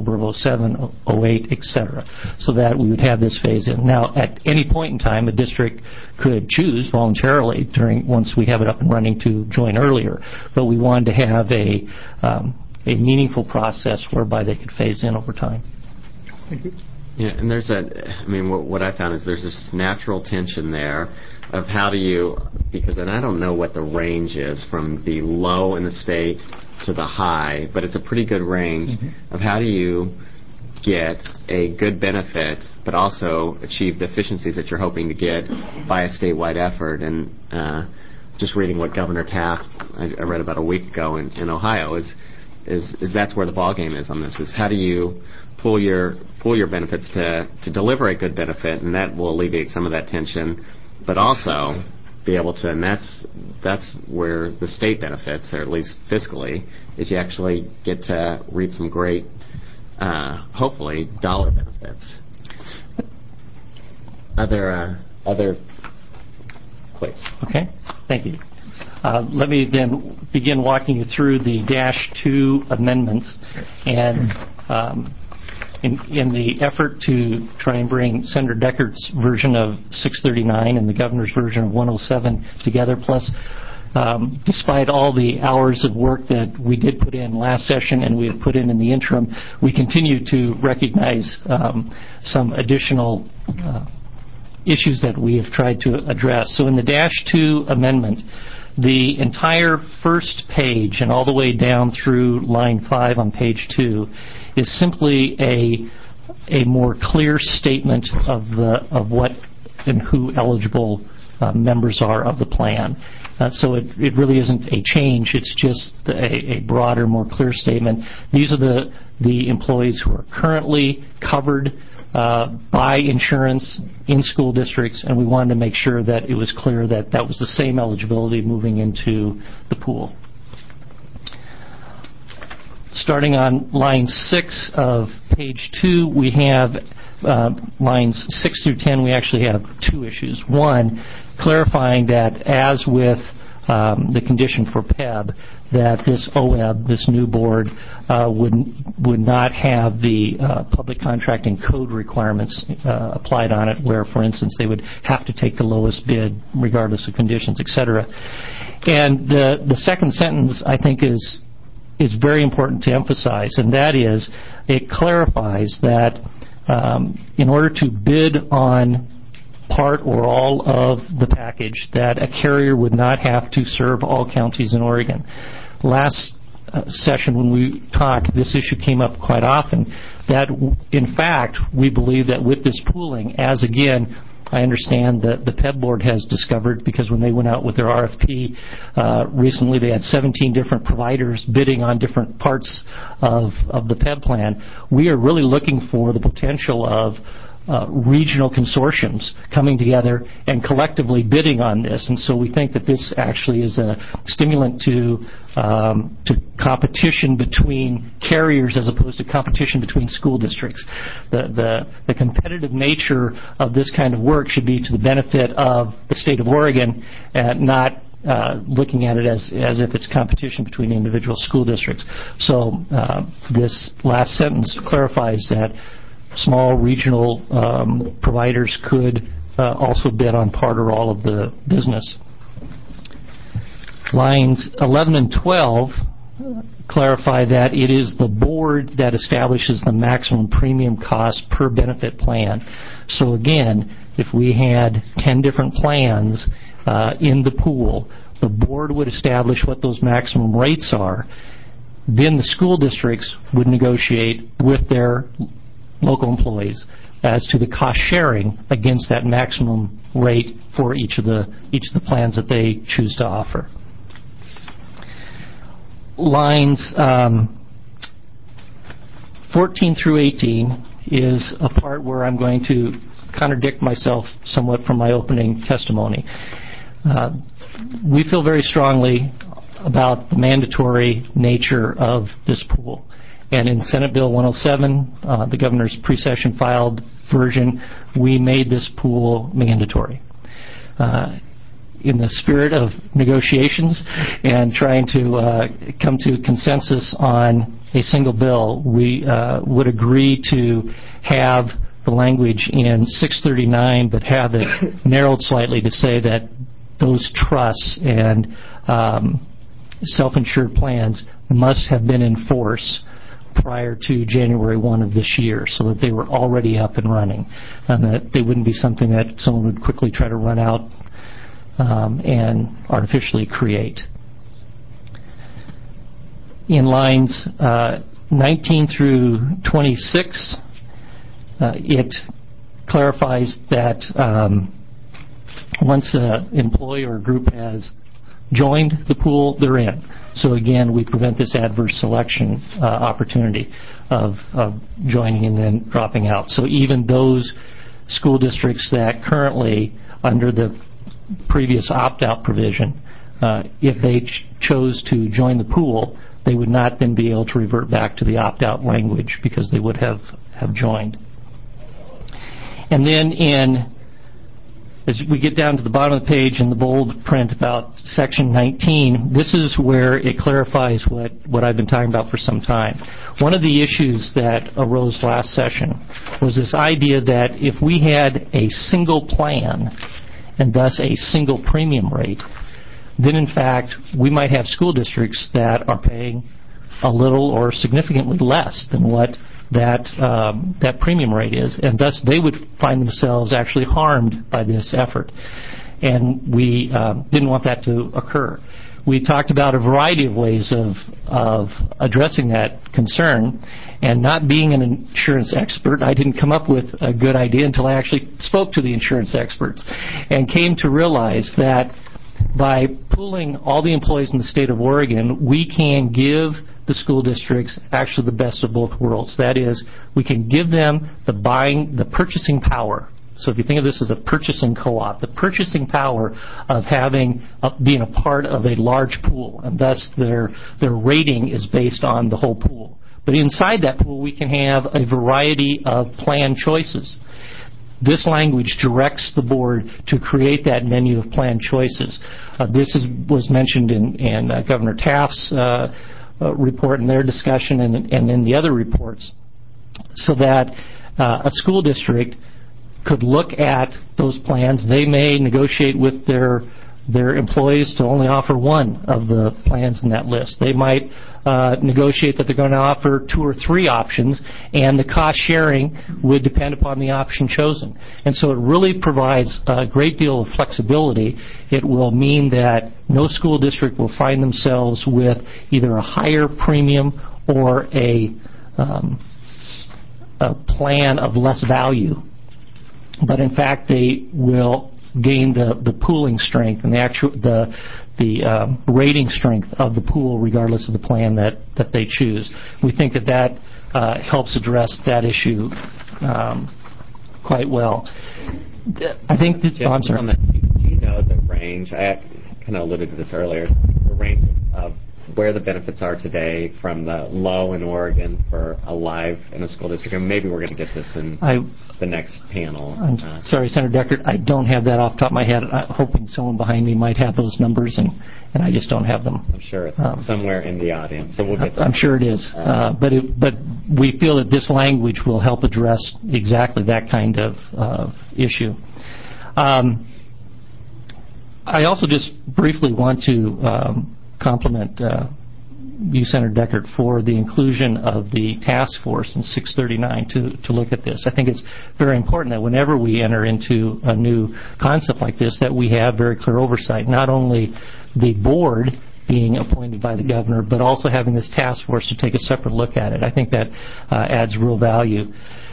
October of 07, 08, etc., so that we would have this phase in. Now, at any point in time, a district could choose voluntarily once we have it up and running to join earlier, but we wanted to have a meaningful process whereby they could phase in over time. Thank you. Yeah, and what I found is there's this natural tension there of how do you, because then I don't know what the range is from the low in the state to the high, but it's a pretty good range of how do you get a good benefit but also achieve the efficiencies that you're hoping to get by a statewide effort. And just reading what Governor Taft, I read about a week ago in Ohio, is that's where the ballgame is on this, is how do you pull your benefits to deliver a good benefit, and that will alleviate some of that tension, but also be able to, and that's where the state benefits, or at least fiscally, is you actually get to reap some great, hopefully, dollar benefits. Other please. Okay, thank you. Let me then begin walking you through the -2 amendments, and in the effort to try and bring Senator Deckert's version of 639 and the governor's version of 107 together, plus despite all the hours of work that we did put in last session and we have put in the interim, we continue to recognize some additional issues that we have tried to address. So in the -2 amendment, the entire first page and all the way down through line 5 on page 2 is simply a more clear statement of what and who eligible members are of the plan. So it really isn't a change. It's just a broader, more clear statement. These are the employees who are currently covered by insurance in school districts, and we wanted to make sure that it was clear that that was the same eligibility moving into the pool. Starting on line 6 of page 2, we have lines 6 through 10, we actually have 2 issues. One, clarifying that as with the condition for PEB, that this OEB, this new board, would not have the public contracting code requirements applied on it, where, for instance, they would have to take the lowest bid regardless of conditions, etc. And the second sentence, I think, is very important to emphasize, and that is it clarifies that in order to bid on part or all of the package, that a carrier would not have to serve all counties in Oregon. Last session when we talked, this issue came up quite often, that in fact we believe that with this pooling, as again I understand that the PEB board has discovered, because when they went out with their RFP recently, they had 17 different providers bidding on different parts of the PEB plan. We are really looking for the potential of regional consortiums coming together and collectively bidding on this, and so we think that this actually is a stimulant to competition between carriers as opposed to competition between school districts. The competitive nature of this kind of work should be to the benefit of the state of Oregon, not looking at it as if it's competition between individual school districts. So this last sentence clarifies that small regional providers could also bid on part or all of the business. Lines 11 and 12 clarify that it is the board that establishes the maximum premium cost per benefit plan. So again, if we had 10 different plans in the pool, the board would establish what those maximum rates are. Then the school districts would negotiate with their local employees as to the cost sharing against that maximum rate for each of the plans that they choose to offer. Lines 14 through 18 is a part where I'm going to contradict myself somewhat from my opening testimony. We feel very strongly about the mandatory nature of this pool. And in Senate Bill 107, the governor's pre-session filed version, we made this pool mandatory. In the spirit of negotiations and trying to come to consensus on a single bill, we would agree to have the language in 639, but have it narrowed slightly to say that those trusts and self-insured plans must have been in force prior to January 1 of this year, so that they were already up and running, and that they wouldn't be something that someone would quickly try to run out and artificially create. In lines 19 through 26, it clarifies that once an employee or a group has joined the pool, they're in. So again, we prevent this adverse selection opportunity of joining and then dropping out. So even those school districts that currently, under the previous opt-out provision, if they chose to join the pool, they would not then be able to revert back to the opt-out language because they would have joined. And then as we get down to the bottom of the page in the bold print about Section 19, this is where it clarifies what I've been talking about for some time. One of the issues that arose last session was this idea that if we had a single plan and thus a single premium rate, then in fact we might have school districts that are paying a little or significantly less than what that premium rate is, and thus they would find themselves actually harmed by this effort. And we didn't want that to occur. We talked about a variety of ways of addressing that concern, and not being an insurance expert, I didn't come up with a good idea until I actually spoke to the insurance experts and came to realize that by pooling all the employees in the state of Oregon, we can give the school districts actually the best of both worlds. That is, we can give them the purchasing power. So if you think of this as a purchasing co-op, the purchasing power of being a part of a large pool, and thus their rating is based on the whole pool. But inside that pool, we can have a variety of plan choices. This language directs the board to create that menu of plan choices. This was mentioned in Governor Taft's report and their discussion and in the other reports, so that a school district could look at those plans. They may negotiate with their employees to only offer one of the plans in that list. They might negotiate that they're going to offer 2 or 3 options, and the cost sharing would depend upon the option chosen. And so it really provides a great deal of flexibility. It will mean that no school district will find themselves with either a higher premium or a plan of less value. But in fact, they will gain the pooling strength and the rating strength of the pool regardless of the plan that they choose. We think that helps address that issue quite well. I think that, Jim, I'm sorry. Do you know the range? I kind of alluded to this earlier. The range of where the benefits are today from the low in Oregon for a live in a school district, and maybe we're going to get this in the next panel. I'm sorry, Senator Deckert, I don't have that off the top of my head. I'm hoping someone behind me might have those numbers, and I just don't have them. I'm sure it's somewhere in the audience, so we'll get I'm sure it is. But we feel that this language will help address exactly that kind of issue. I also just briefly want to compliment you, Senator Deckert, for the inclusion of the task force in 639 to look at this. I think it's very important that whenever we enter into a new concept like this, that we have very clear oversight, not only the board being appointed by the governor, but also having this task force to take a separate look at it. I think that adds real value.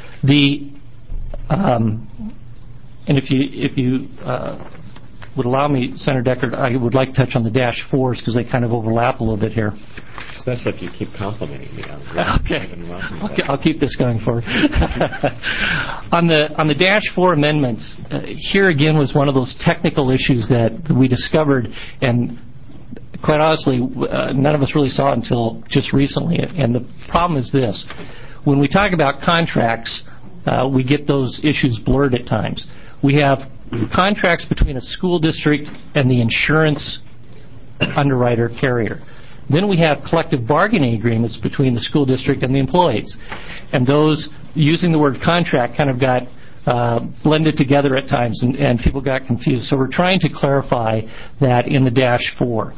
And if you would allow me, Senator Deckert, I would like to touch on the Dash 4s because they kind of overlap a little bit here. Especially if you keep complimenting me. Okay. I'll keep this going forward. On the Dash 4 amendments, here again was one of those technical issues that we discovered, and quite honestly, none of us really saw it until just recently. And the problem is this. When we talk about contracts, we get those issues blurred at times. We have contracts between a school district and the insurance underwriter carrier. Then we have collective bargaining agreements between the school district and the employees. And those, using the word contract, kind of got blended together at times, and people got confused. So we're trying to clarify that in the Dash 4.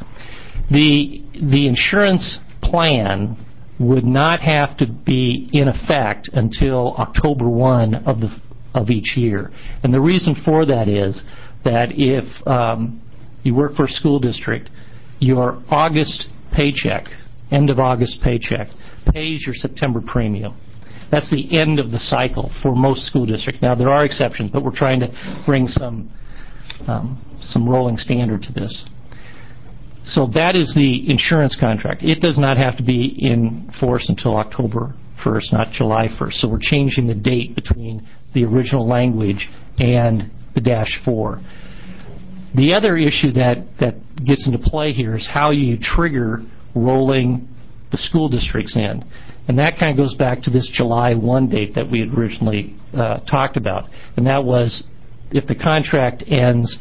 The insurance plan would not have to be in effect until October 1 of each year. And the reason for that is that if you work for a school district, your August paycheck, end of August paycheck, pays your September premium. That's the end of the cycle for most school districts. Now, there are exceptions, but we're trying to bring some rolling standard to this. So that is the insurance contract. It does not have to be in force until October 1st, not July 1st. So we're changing the date between the original language and the Dash 4. The other issue that gets into play here is how you trigger rolling the school districts in. And that kind of goes back to this July 1 date that we had originally talked about. And that was if the contract ends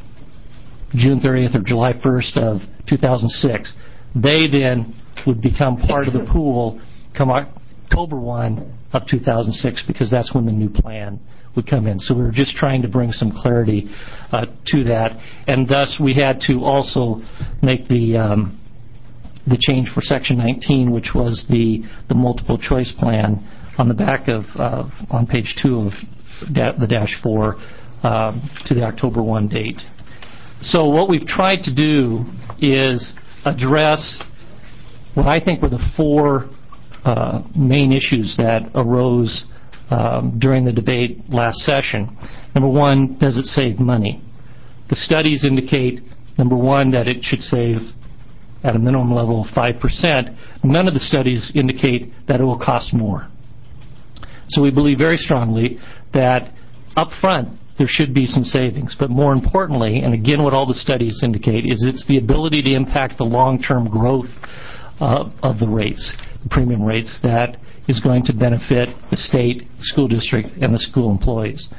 June 30th or July 1st of 2006, they then would become part of the pool come October 1 of 2006, because that's when the new plan would come in. So we were just trying to bring some clarity to that. And thus we had to also make the change for Section 19, which was the multiple choice plan on the back of on page 2 of the Dash 4 to the October 1 date. So what we've tried to do is address what I think were the four main issues that arose during the debate last session. Number one, does it save money? The studies indicate, number one, that it should save at a minimum level of 5%. None of the studies indicate that it will cost more. So we believe very strongly that up front there should be some savings. But more importantly, and again what all the studies indicate, is it's the ability to impact the long-term growth of the rates, the premium rates, that is going to benefit the state, the school district, and the school employees.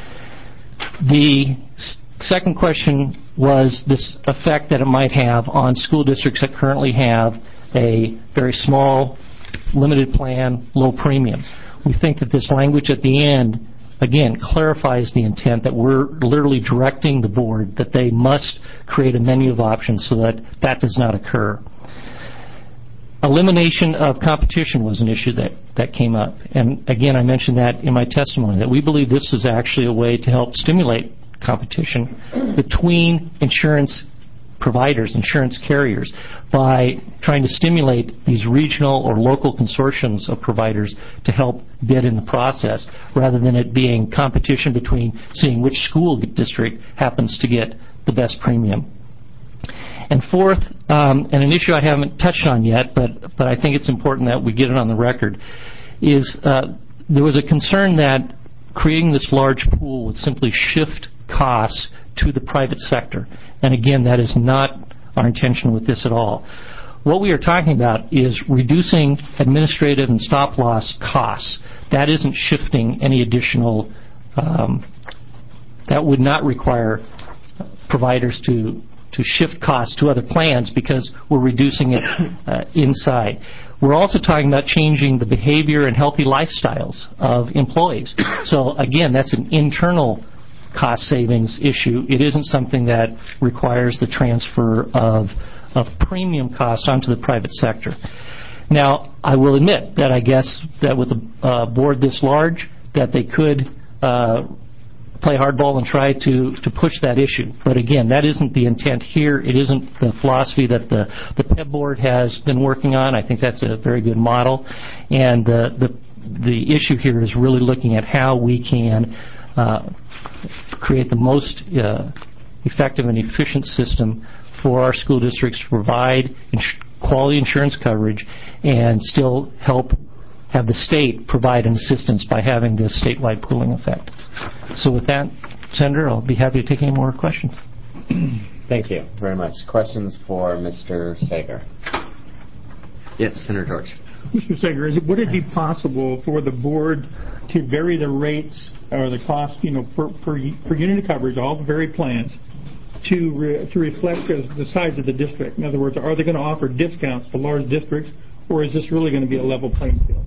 The second question was this effect that it might have on school districts that currently have a very small, limited plan, low premium. We think that this language at the end, again, clarifies the intent that we're literally directing the board that they must create a menu of options so that that does not occur. Elimination of competition was an issue that came up. And again, I mentioned that in my testimony, that we believe this is actually a way to help stimulate competition between insurance providers, insurance carriers, by trying to stimulate these regional or local consortiums of providers to help bid in the process, rather than it being competition between seeing which school district happens to get the best premium. And fourth, and an issue I haven't touched on yet, but I think it's important that we get it on the record, is there was a concern that creating this large pool would simply shift costs to the private sector. And again, that is not our intention with this at all. What we are talking about is reducing administrative and stop-loss costs. That isn't shifting any additional, that would not require providers to shift costs to other plans, because we're reducing it inside. We're also talking about changing the behavior and healthy lifestyles of employees. So again, that's an internal cost savings issue. It isn't something that requires the transfer of premium cost onto the private sector. Now, I will admit that I guess that with a board this large, that they could play hardball and try to push that issue. But again, that isn't the intent here. It isn't the philosophy that the PEB board has been working on. I think that's a very good model. And the issue here is really looking at how we can create the most effective and efficient system for our school districts to provide quality insurance coverage and still help have the state provide an assistance by having this statewide pooling effect. So with that, Senator, I'll be happy to take any more questions. Thank you very much. Questions for Mr. Sager? Yes, Senator George. Mr. Sager, would it be possible for the board to vary the rates or the cost, per unit of coverage, all the varied plans, to reflect the size of the district? In other words, are they going to offer discounts to large districts, or is this really going to be a level playing field?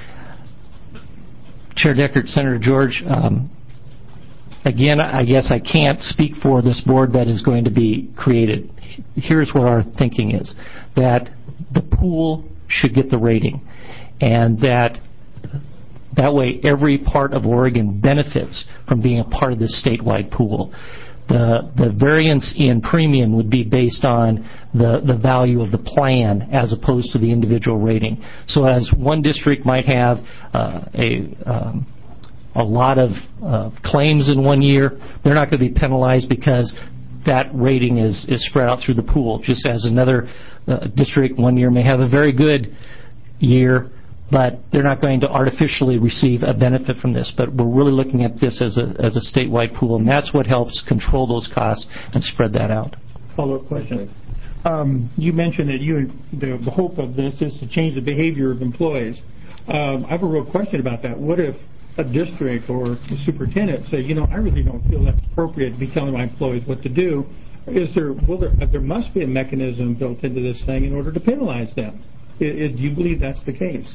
Chair Deckert, Senator George, again, I guess I can't speak for this board that is going to be created. Here's what our thinking is, that the pool should get the rating, and that way every part of Oregon benefits from being a part of this statewide pool. The variance in premium would be based on the value of the plan as opposed to the individual rating. So as one district might have a lot of claims in 1 year, they're not going to be penalized because that rating is spread out through the pool, just as another district 1 year may have a very good year, but they're not going to artificially receive a benefit from this. But we're really looking at this as a statewide pool, and that's what helps control those costs and spread that out. Follow-up question. You mentioned that the hope of this is to change the behavior of employees. I have a real question about that. What if a district or the superintendent say, I really don't feel that's appropriate to be telling my employees what to do? There must be a mechanism built into this thing in order to penalize them. Do you believe that's the case?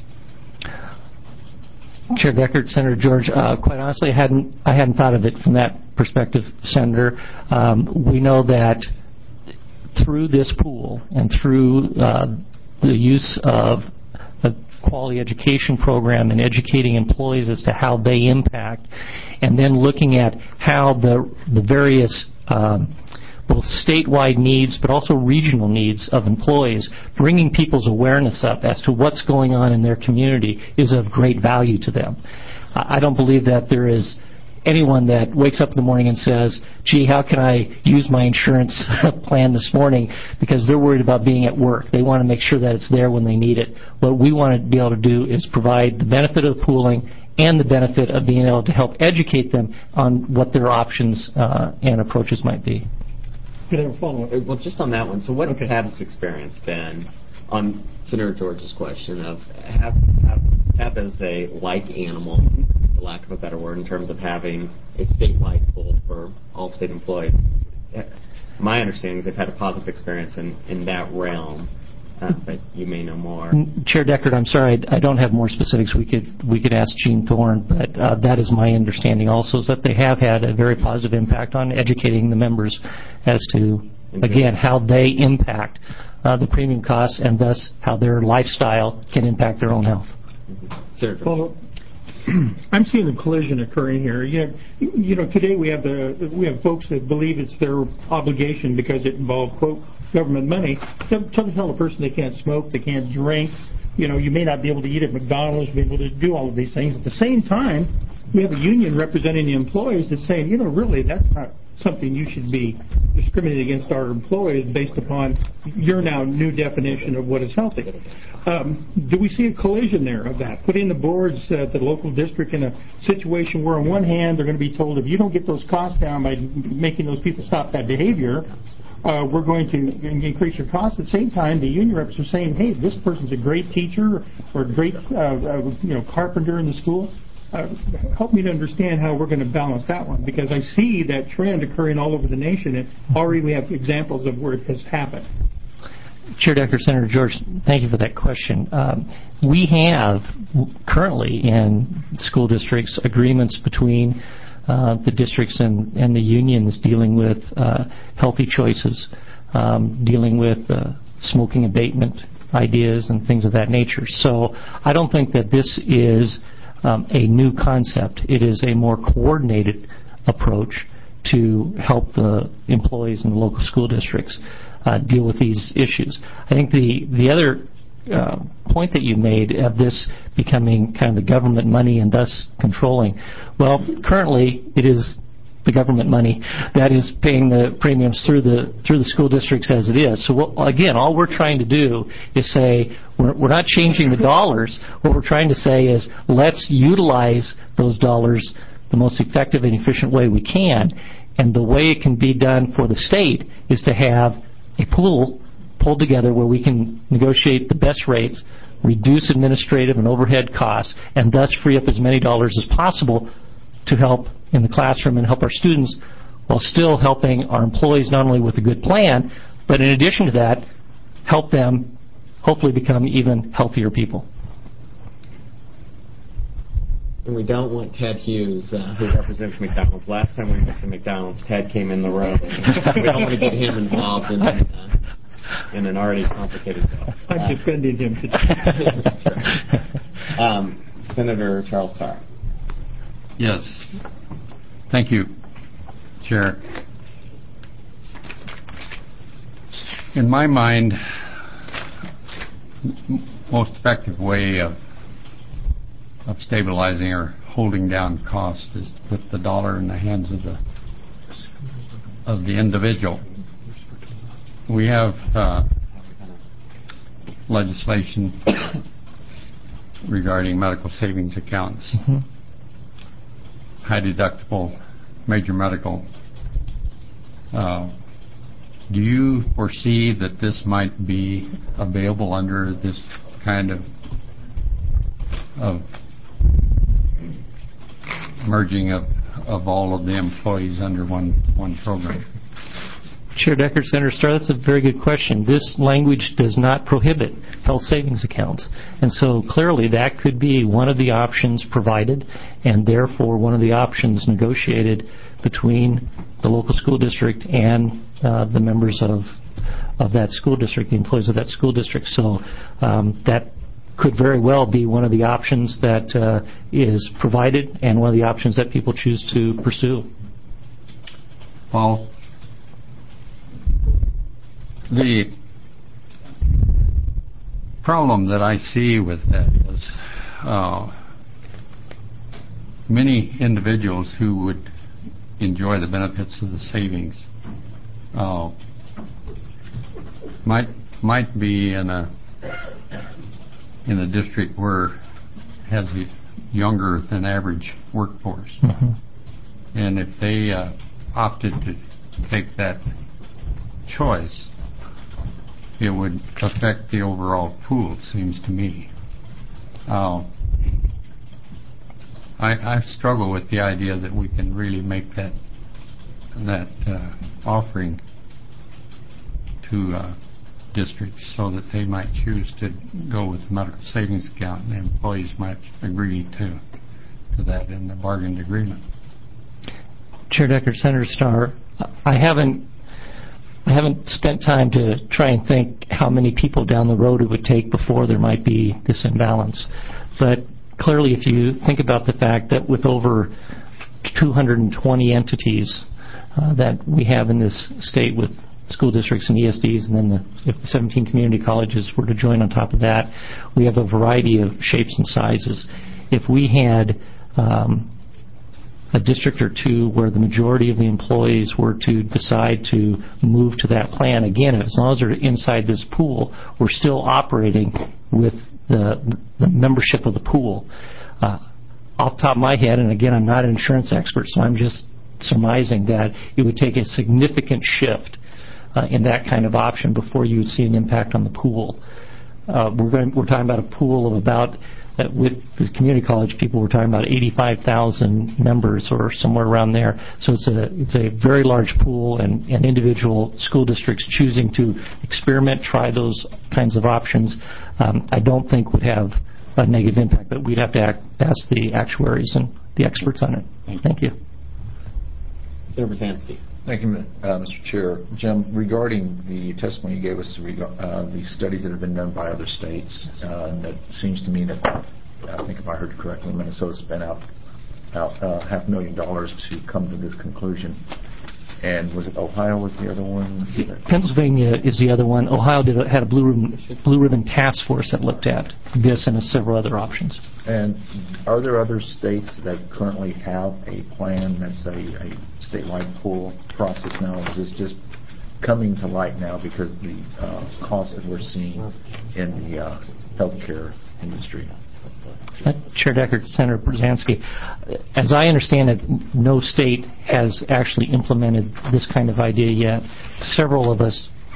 Chair Deckert, Senator George, quite honestly, I hadn't thought of it from that perspective, Senator. We know that through this pool and through the use of a quality education program and educating employees as to how they impact, and then looking at how the various both statewide needs but also regional needs of employees, bringing people's awareness up as to what's going on in their community is of great value to them. I don't believe that there is anyone that wakes up in the morning and says, gee, how can I use my insurance plan this morning, because they're worried about being at work. They want to make sure that it's there when they need it. What we want to be able to do is provide the benefit of the pooling and the benefit of being able to help educate them on what their options and approaches might be. Well, just on that one, so what's PAB's experience been on Senator George's question of PAB as a like animal, for lack of a better word, in terms of having a statewide pool for all state employees? My understanding is they've had a positive experience in that realm, but you may know more. Chair Deckert, I'm sorry, I don't have more specifics. We could ask Gene Thorne, but that is my understanding also, is that they have had a very positive impact on educating the members as to, again, how they impact the premium costs and thus how their lifestyle can impact their own health. Well, I'm seeing a collision occurring here. Today we have folks that believe it's their obligation because it involves, quote, government money, to tell a person they can't smoke, they can't drink. You may not be able to eat at McDonald's, be able to do all of these things. At the same time, we have a union representing the employees that's saying, really, that's not something you should be discriminating against our employees based upon your now new definition of what is healthy. Do we see a collision there of that? Putting the boards at the local district in a situation where on one hand they're going to be told if you don't get those costs down by making those people stop that behavior, we're going to increase your costs. At the same time, the union reps are saying, hey, this person's a great teacher or a great carpenter in the school. Help me to understand how we're going to balance that one, because I see that trend occurring all over the nation, and already we have examples of where it has happened. Chair Deckert, Senator George, thank you for that question. We have currently in school districts agreements between the districts and the unions dealing with healthy choices, dealing with smoking abatement ideas and things of that nature. So I don't think that this is a new concept. It is a more coordinated approach to help the employees in the local school districts deal with these issues. I think the other point that you made of this becoming kind of the government money and thus controlling, well, currently it is the government money that is paying the premiums through the school districts as it is. So again, all we're trying to do is say we're not changing the dollars. What we're trying to say is let's utilize those dollars the most effective and efficient way we can. And the way it can be done for the state is to have a pool pulled together where we can negotiate the best rates, reduce administrative and overhead costs, and thus free up as many dollars as possible to help in the classroom and help our students while still helping our employees not only with a good plan, but in addition to that, help them hopefully become even healthier people. And we don't want Ted Hughes, who represents McDonald's. Last time we went to McDonald's, Ted came in the room. We don't want to get him involved in an already complicated bill. I'm defending him today. That's right. Senator Charles Starr. Yes. Thank you, Chair. In my mind, most effective way of stabilizing or holding down cost is to put the dollar in the hands of the individual. We have legislation regarding medical savings accounts, high deductible, major medical. Do you foresee that this might be available under this kind of merging of all of the employees under one program? Chair Deckard, Senator Starr, that's a very good question. This language does not prohibit health savings accounts. And so clearly that could be one of the options provided, and therefore one of the options negotiated between the local school district and the members of that school district, the employees of that school district. So that could very well be one of the options that is provided and one of the options that people choose to pursue. Well, the problem that I see with that is many individuals who would enjoy the benefits of the savings might be in a district where has a younger than average workforce. And if they opted to take that choice, it would affect the overall pool, it seems to me. I struggle with the idea that we can really make that offering to districts so that they might choose to go with the medical savings account, and the employees might agree to that in the bargained agreement. Chair Deckard, Senator Starr, I haven't spent time to try and think how many people down the road it would take before there might be this imbalance. But clearly, if you think about the fact that with over 220 entities that we have in this state with school districts and ESDs, and then if the 17 community colleges were to join on top of that, we have a variety of shapes and sizes. If we had a district or two where the majority of the employees were to decide to move to that plan, again, as long as they're inside this pool, we're still operating with the membership of the pool. Off the top of my head, and again, I'm not an insurance expert, so I'm just surmising that it would take a significant shift in that kind of option before you would see an impact on the pool. We're talking about a pool of about, with the community college people, we're talking about 85,000 members or somewhere around there. So it's a very large pool, and individual school districts choosing to experiment, try those kinds of options, I don't think would have a negative impact, but we'd have to ask the actuaries and the experts on it. Thank you. Senator Brzezinski. Thank you, Mr. Chair. Jim, regarding the testimony you gave us, the studies that have been done by other states, that seems to me that, I think if I heard you correctly, Minnesota spent out $500,000 to come to this conclusion. And was it Ohio was the other one? Pennsylvania is the other one. Ohio had a blue ribbon task force that looked at this and several other options. And are there other states that currently have a plan that's a statewide pool process now? Or is this just coming to light now because of the costs that we're seeing in the healthcare industry? Chair Deckard, Senator Brzezinski, as I understand it, no state has actually implemented this kind of idea yet. Several of us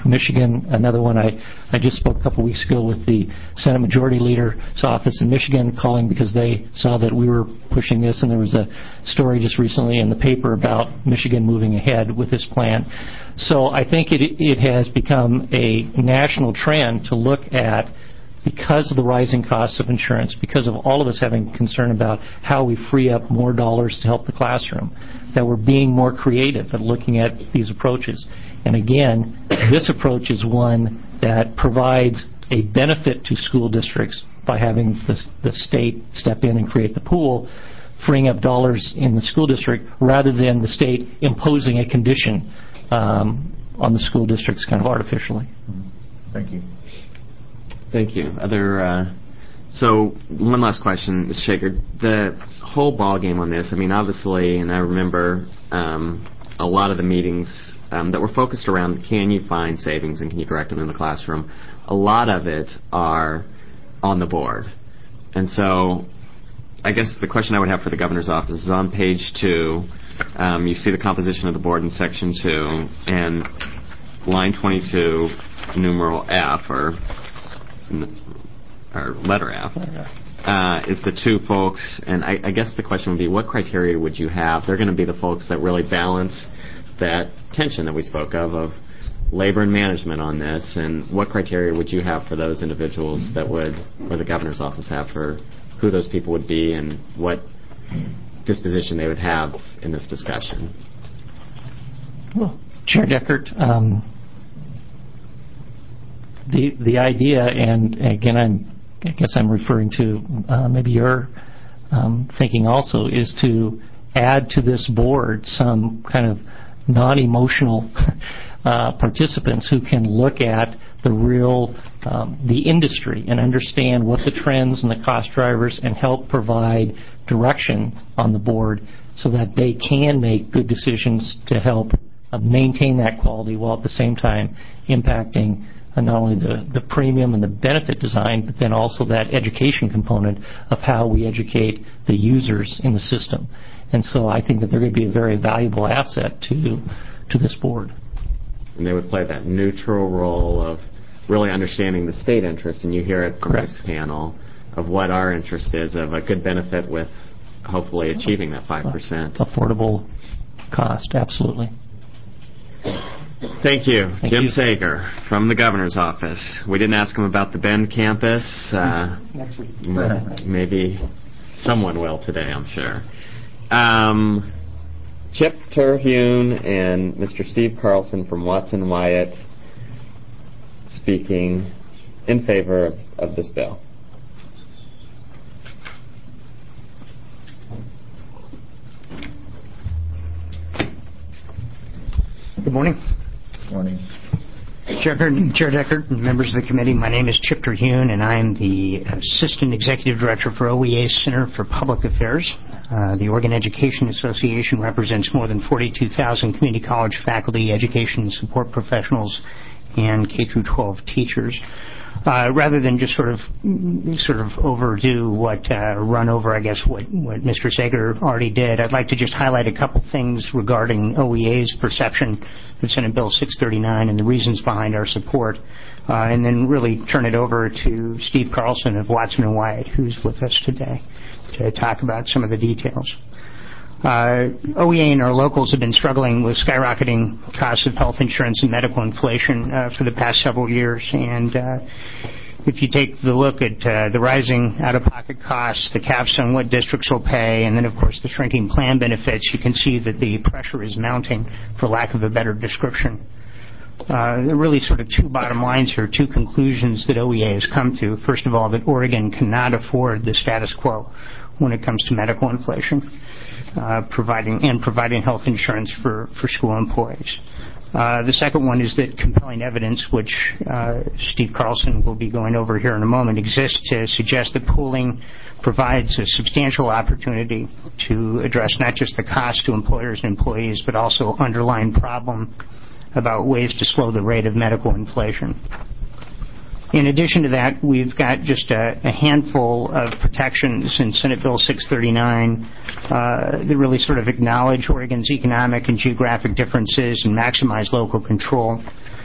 Michigan. Another one, I just spoke a couple weeks ago with the Senate Majority Leader's office in Michigan, calling because they saw that we were pushing this, and there was a story just recently in the paper about Michigan moving ahead with this plan. So I think it has become a national trend to look at, because of the rising costs of insurance, because of all of us having concern about how we free up more dollars to help the classroom, that we're being more creative at looking at these approaches. And again, this approach is one that provides a benefit to school districts by having the state step in and create the pool, freeing up dollars in the school district rather than the state imposing a condition on the school districts kind of artificially. Thank you. Thank you. So one last question, Ms. Shaker. The whole ball game on this, I mean, obviously, and I remember a lot of the meetings that were focused around, can you find savings and can you direct them in the classroom? A lot of it are on the board. And so I guess the question I would have for the governor's office is on page 2. You see the composition of the board in section 2, and line 22, numeral F, or letter F, is the 2 folks, and I guess the question would be, what criteria would you have? They're going to be the folks that really balance that tension that we spoke of labor and management on this, and what criteria would you have for those individuals that would, or the governor's office have, for who those people would be and what disposition they would have in this discussion? Well, Chair Deckert, the idea, and again, I guess I'm referring to maybe your thinking also, is to add to this board some kind of non-emotional participants who can look at the real, the industry and understand what the trends and the cost drivers, and help provide direction on the board so that they can make good decisions to help maintain that quality while at the same time impacting not only the premium and the benefit design, but then also that education component of how we educate the users in the system. And so I think that they're going to be a very valuable asset to this board. And they would play that neutral role of really understanding the state interest, and you hear it from this panel, of what our interest is, of a good benefit with hopefully achieving that 5%. Affordable cost, absolutely. Thank you. Thank Jim you. Sager from the governor's office. We didn't ask him about the Bend campus. Next week. Maybe someone will today, I'm sure. Chip Terhune and Mr. Steve Carlson from Watson Wyatt speaking in favor of this bill. Good morning. Morning. Chair Deckert and members of the committee, my name is Chip Terhune, and I am the Assistant Executive Director for OEA Center for Public Affairs. The Oregon Education Association represents more than 42,000 community college faculty, education and support professionals, and K-12 teachers. Rather than just sort of overdo run over, I guess, what Mr. Sager already did, I'd like to just highlight a couple things regarding OEA's perception of Senate Bill 639 and the reasons behind our support, and then really turn it over to Steve Carlson of Watson and Wyatt, who's with us today, to talk about some of the details. OEA and our locals have been struggling with skyrocketing costs of health insurance and medical inflation for the past several years. And if you take the look at the rising out-of-pocket costs, the caps on what districts will pay, and then, of course, the shrinking plan benefits, you can see that the pressure is mounting, for lack of a better description. There are really sort of 2 bottom lines here, 2 conclusions that OEA has come to. First of all, that Oregon cannot afford the status quo when it comes to medical inflation. Providing health insurance for school employees. The second one is that compelling evidence, which Steve Carlson will be going over here in a moment, exists to suggest that pooling provides a substantial opportunity to address not just the cost to employers and employees, but also underlying problem about ways to slow the rate of medical inflation. In addition to that, we've got just a handful of protections in Senate Bill 639 that really sort of acknowledge Oregon's economic and geographic differences and maximize local control.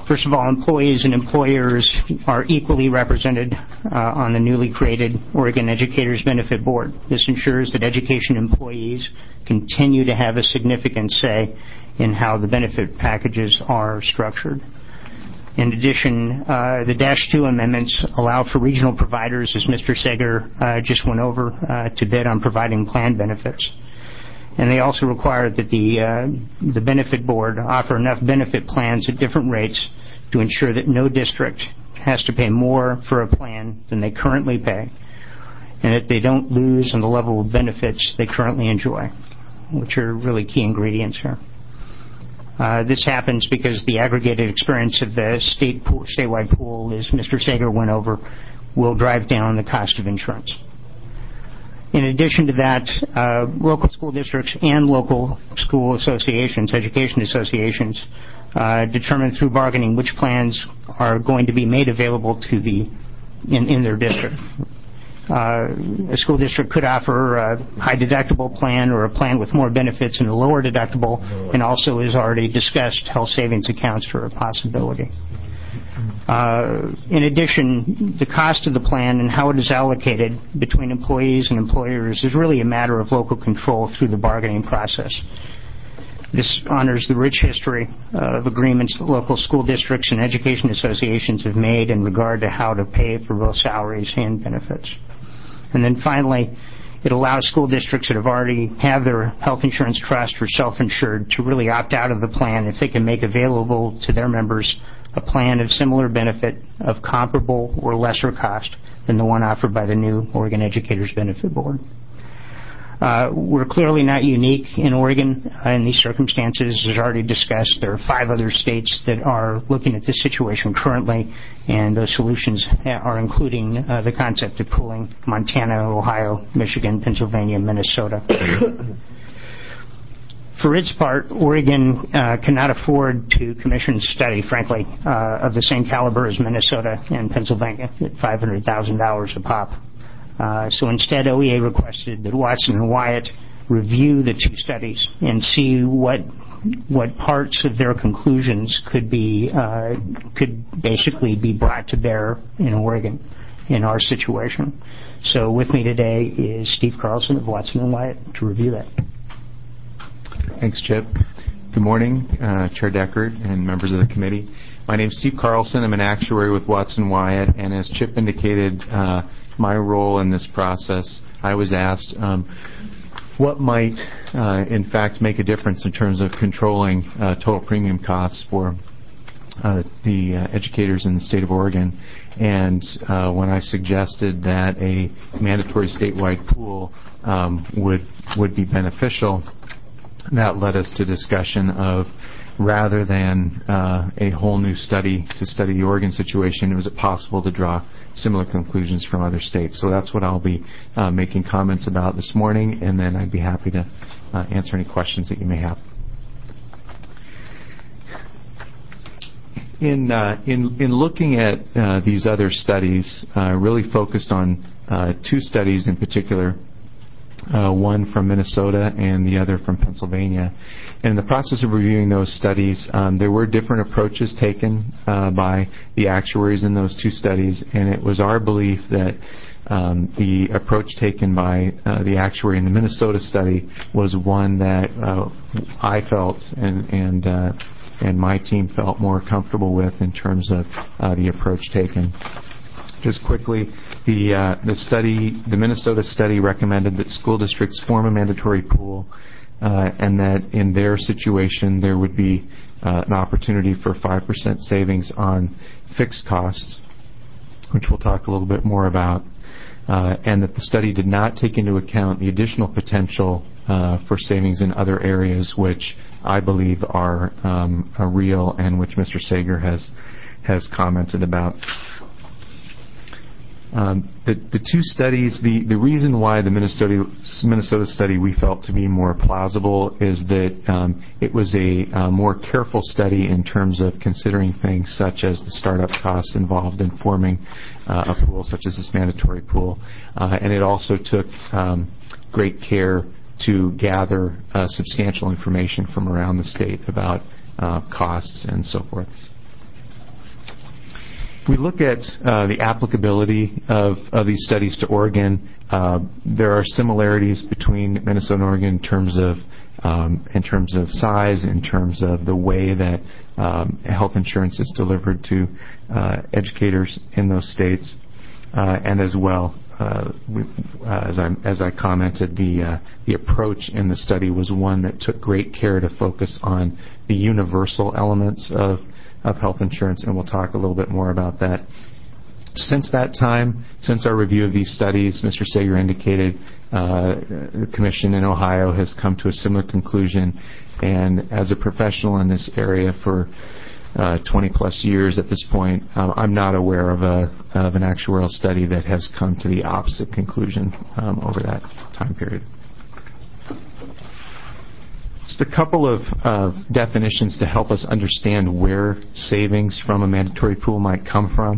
First of all, employees and employers are equally represented on the newly created Oregon Educators Benefit Board. This ensures that education employees continue to have a significant say in how the benefit packages are structured. In addition, the Dash 2 amendments allow for regional providers, as Mr. Sager just went over, to bid on providing plan benefits. And they also require that the benefit board offer enough benefit plans at different rates to ensure that no district has to pay more for a plan than they currently pay, and that they don't lose on the level of benefits they currently enjoy, which are really key ingredients here. This happens because the aggregated experience of the statewide pool, as Mr. Sager went over, will drive down the cost of insurance. In addition to that, local school districts and local school associations, education associations, determine through bargaining which plans are going to be made available to in their district. A school district could offer a high deductible plan or a plan with more benefits and a lower deductible, and also, as already discussed, health savings accounts are a possibility. In addition, the cost of the plan and how it is allocated between employees and employers is really a matter of local control through the bargaining process. This honors the rich history of agreements that local school districts and education associations have made in regard to how to pay for both salaries and benefits. And then finally, it allows school districts that have already have their health insurance trust or self-insured to really opt out of the plan if they can make available to their members a plan of similar benefit of comparable or lesser cost than the one offered by the new Oregon Educators Benefit Board. We're clearly not unique in Oregon in these circumstances. As already discussed, there are 5 other states that are looking at this situation currently, and those solutions are including the concept of pooling Montana, Ohio, Michigan, Pennsylvania, Minnesota. For its part, Oregon cannot afford to commission a study, frankly, of the same caliber as Minnesota and Pennsylvania at $500,000 a pop. So instead, OEA requested that Watson and Wyatt review the 2 studies and see what parts of their conclusions could basically be brought to bear in Oregon in our situation. So with me today is Steve Carlson of Watson and Wyatt to review that. Thanks, Chip. Good morning, Chair Deckard and members of the committee. My name is Steve Carlson. I'm an actuary with Watson Wyatt, and as Chip indicated, my role in this process, I was asked what might, in fact, make a difference in terms of controlling total premium costs for the educators in the state of Oregon. And when I suggested that a mandatory statewide pool would be beneficial, that led us to discussion of, rather than a whole new study to study the Oregon situation, was it possible to draw similar conclusions from other states? So that's what I'll be making comments about this morning, and then I'd be happy to answer any questions that you may have. In looking at these other studies, really focused on 2 studies in particular, one from Minnesota and the other from Pennsylvania. And in the process of reviewing those studies, there were different approaches taken by the actuaries in those 2 studies, and it was our belief that the approach taken by the actuary in the Minnesota study was one that I felt and my team felt more comfortable with in terms of the approach taken. Just quickly, the Minnesota study recommended that school districts form a mandatory pool, and that in their situation there would be an opportunity for 5% savings on fixed costs, which we'll talk a little bit more about, and that the study did not take into account the additional potential for savings in other areas, which I believe are real and which Mr. Sager has commented about. The 2 studies, the reason why the Minnesota study we felt to be more plausible is that it was a more careful study in terms of considering things such as the startup costs involved in forming a pool such as this mandatory pool, and it also took great care to gather substantial information from around the state about costs and so forth. we look at the applicability of these studies to Oregon, there are similarities between Minnesota and Oregon in terms of size, in terms of the way that health insurance is delivered to educators in those states, and as well, as I commented, the approach in the study was one that took great care to focus on the universal elements of health insurance, and we'll talk a little bit more about that. Since that time, since our review of these studies, Mr. Sager indicated the Commission in Ohio has come to a similar conclusion, and as a professional in this area for 20 plus years at this point, I'm not aware of an actuarial study that has come to the opposite conclusion over that time period. Just a couple of definitions to help us understand where savings from a mandatory pool might come from.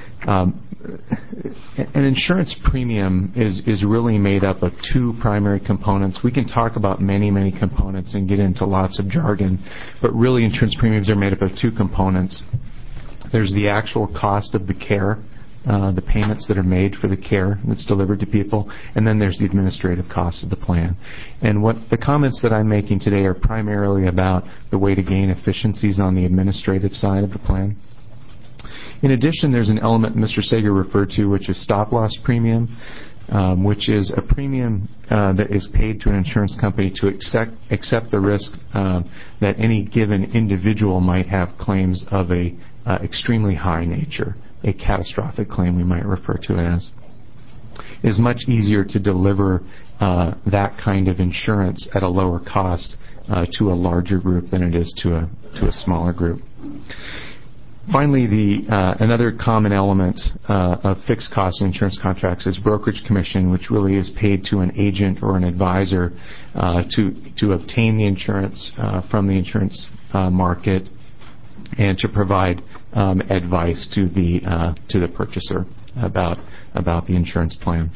An insurance premium is really made up of two primary components. We can talk about many components and get into lots of jargon, but really insurance premiums are made up of two components. There's the actual cost of the care, the payments that are made for the care that's delivered to people, and then there's the administrative cost of the plan. And what the comments that I'm making today are primarily about the way to gain efficiencies on the administrative side of the plan. In addition, there's an element Mr. Sager referred to, which is stop-loss premium, which is a premium that is paid to an insurance company to accept the risk that any given individual might have claims of a extremely high nature, a catastrophic claim we might refer to it as. It is much easier to deliver that kind of insurance at a lower cost to a larger group than it is to a smaller group. Finally, another common element of fixed cost insurance contracts is brokerage commission, which really is paid to an agent or an advisor to obtain the insurance from the insurance market and to provide advice to the purchaser about the insurance plan.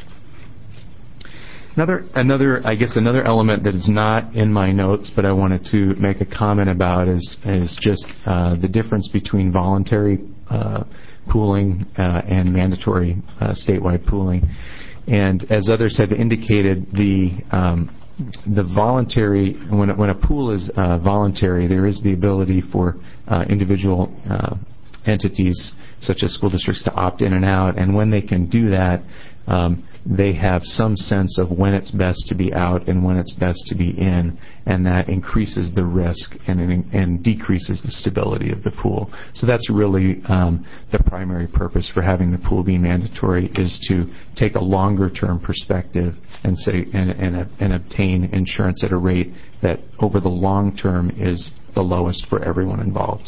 Another element that is not in my notes, but I wanted to make a comment about is just the difference between voluntary pooling and mandatory statewide pooling. And as others have indicated, the voluntary, when a pool is voluntary, there is the ability for individual entities such as school districts to opt in and out, and when they can do that, they have some sense of when it's best to be out and when it's best to be in, and that increases the risk and decreases the stability of the pool. So that's really the primary purpose for having the pool be mandatory, is to take a longer term perspective and say and obtain insurance at a rate that over the long term is the lowest for everyone involved.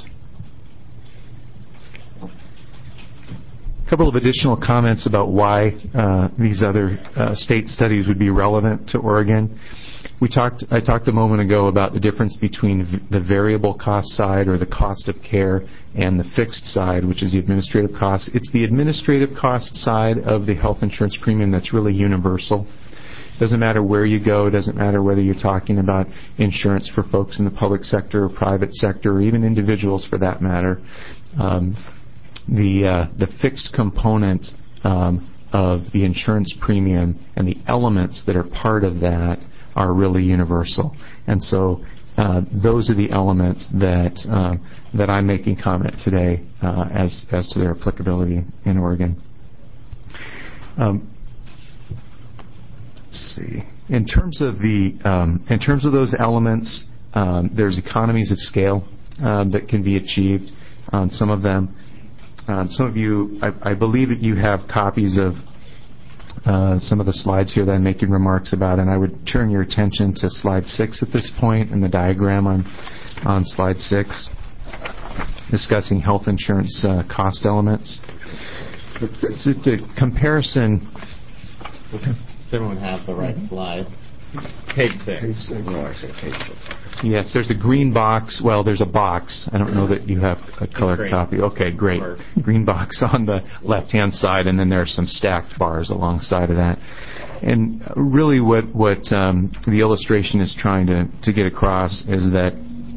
A couple of additional comments about why these other state studies would be relevant to Oregon. I talked a moment ago about the difference between the variable cost side, or the cost of care, and the fixed side, which is the administrative cost. It's the administrative cost side of the health insurance premium that's really universal. It doesn't matter where you go. It doesn't matter whether you're talking about insurance for folks in the public sector or private sector, or even individuals for that matter. The fixed component of the insurance premium and the elements that are part of that are really universal, and so those are the elements that I'm making comment today as to their applicability in Oregon. Let's see. In terms of those elements, there's economies of scale that can be achieved on some of them. Some of you, I believe that you have copies of some of the slides here that I'm making remarks about, and I would turn your attention to slide 6 at this point, and the diagram on slide 6, discussing health insurance cost elements. It's a comparison. Does everyone have the right slide? Page 6. Yes, there's a green box. Well, there's a box. I don't know that you have a colored copy. Okay, great. Green box on the left-hand side, and then there are some stacked bars alongside of that. And really what the illustration is trying to get across is that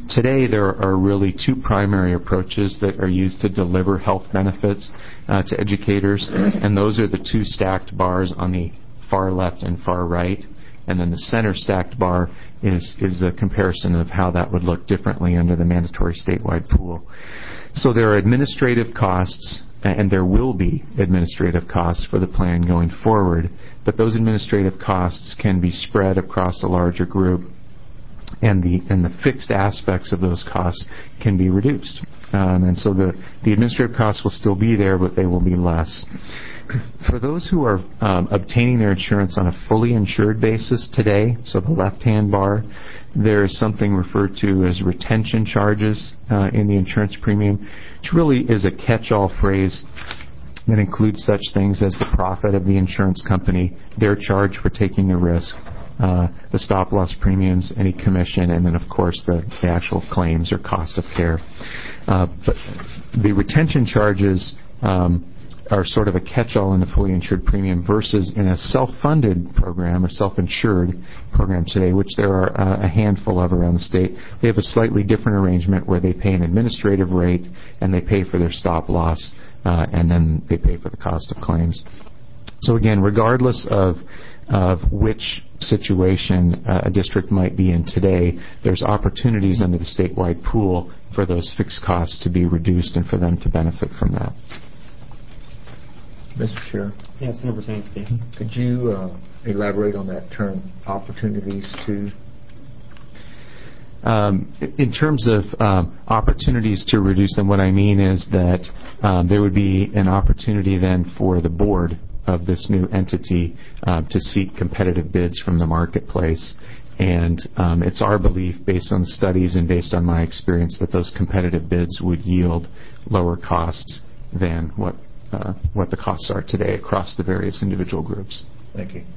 Today, there are really two primary approaches that are used to deliver health benefits to educators, and those are the two stacked bars on the far left and far right. And then the center stacked bar is the comparison of how that would look differently under the mandatory statewide pool. So there are administrative costs, and there will be administrative costs for the plan going forward, but those administrative costs can be spread across a larger group, and the fixed aspects of those costs can be reduced. And so the administrative costs will still be there, but they will be less. For those who are obtaining their insurance on a fully insured basis today, so the left-hand bar, there is something referred to as retention charges in the insurance premium, which really is a catch-all phrase that includes such things as the profit of the insurance company, their charge for taking the risk, the stop-loss premiums, any commission, and then, of course, the actual claims or cost of care. But the retention charges are sort of a catch-all in the fully insured premium versus in a self-funded program or self-insured program today, which there are a handful of around the state. They have a slightly different arrangement where they pay an administrative rate and they pay for their stop-loss and then they pay for the cost of claims. So again, regardless of which situation a district might be in today, there's opportunities under the statewide pool for those fixed costs to be reduced and for them to benefit from that. Mr. Chair? Yes, Senator Brzezinski. Could you elaborate on that term, opportunities to? In terms of opportunities to reduce them, what I mean is that there would be an opportunity then for the board of this new entity to seek competitive bids from the marketplace. And it's our belief, based on the studies and based on my experience, that those competitive bids would yield lower costs than what the costs are today across the various individual groups. Thank you.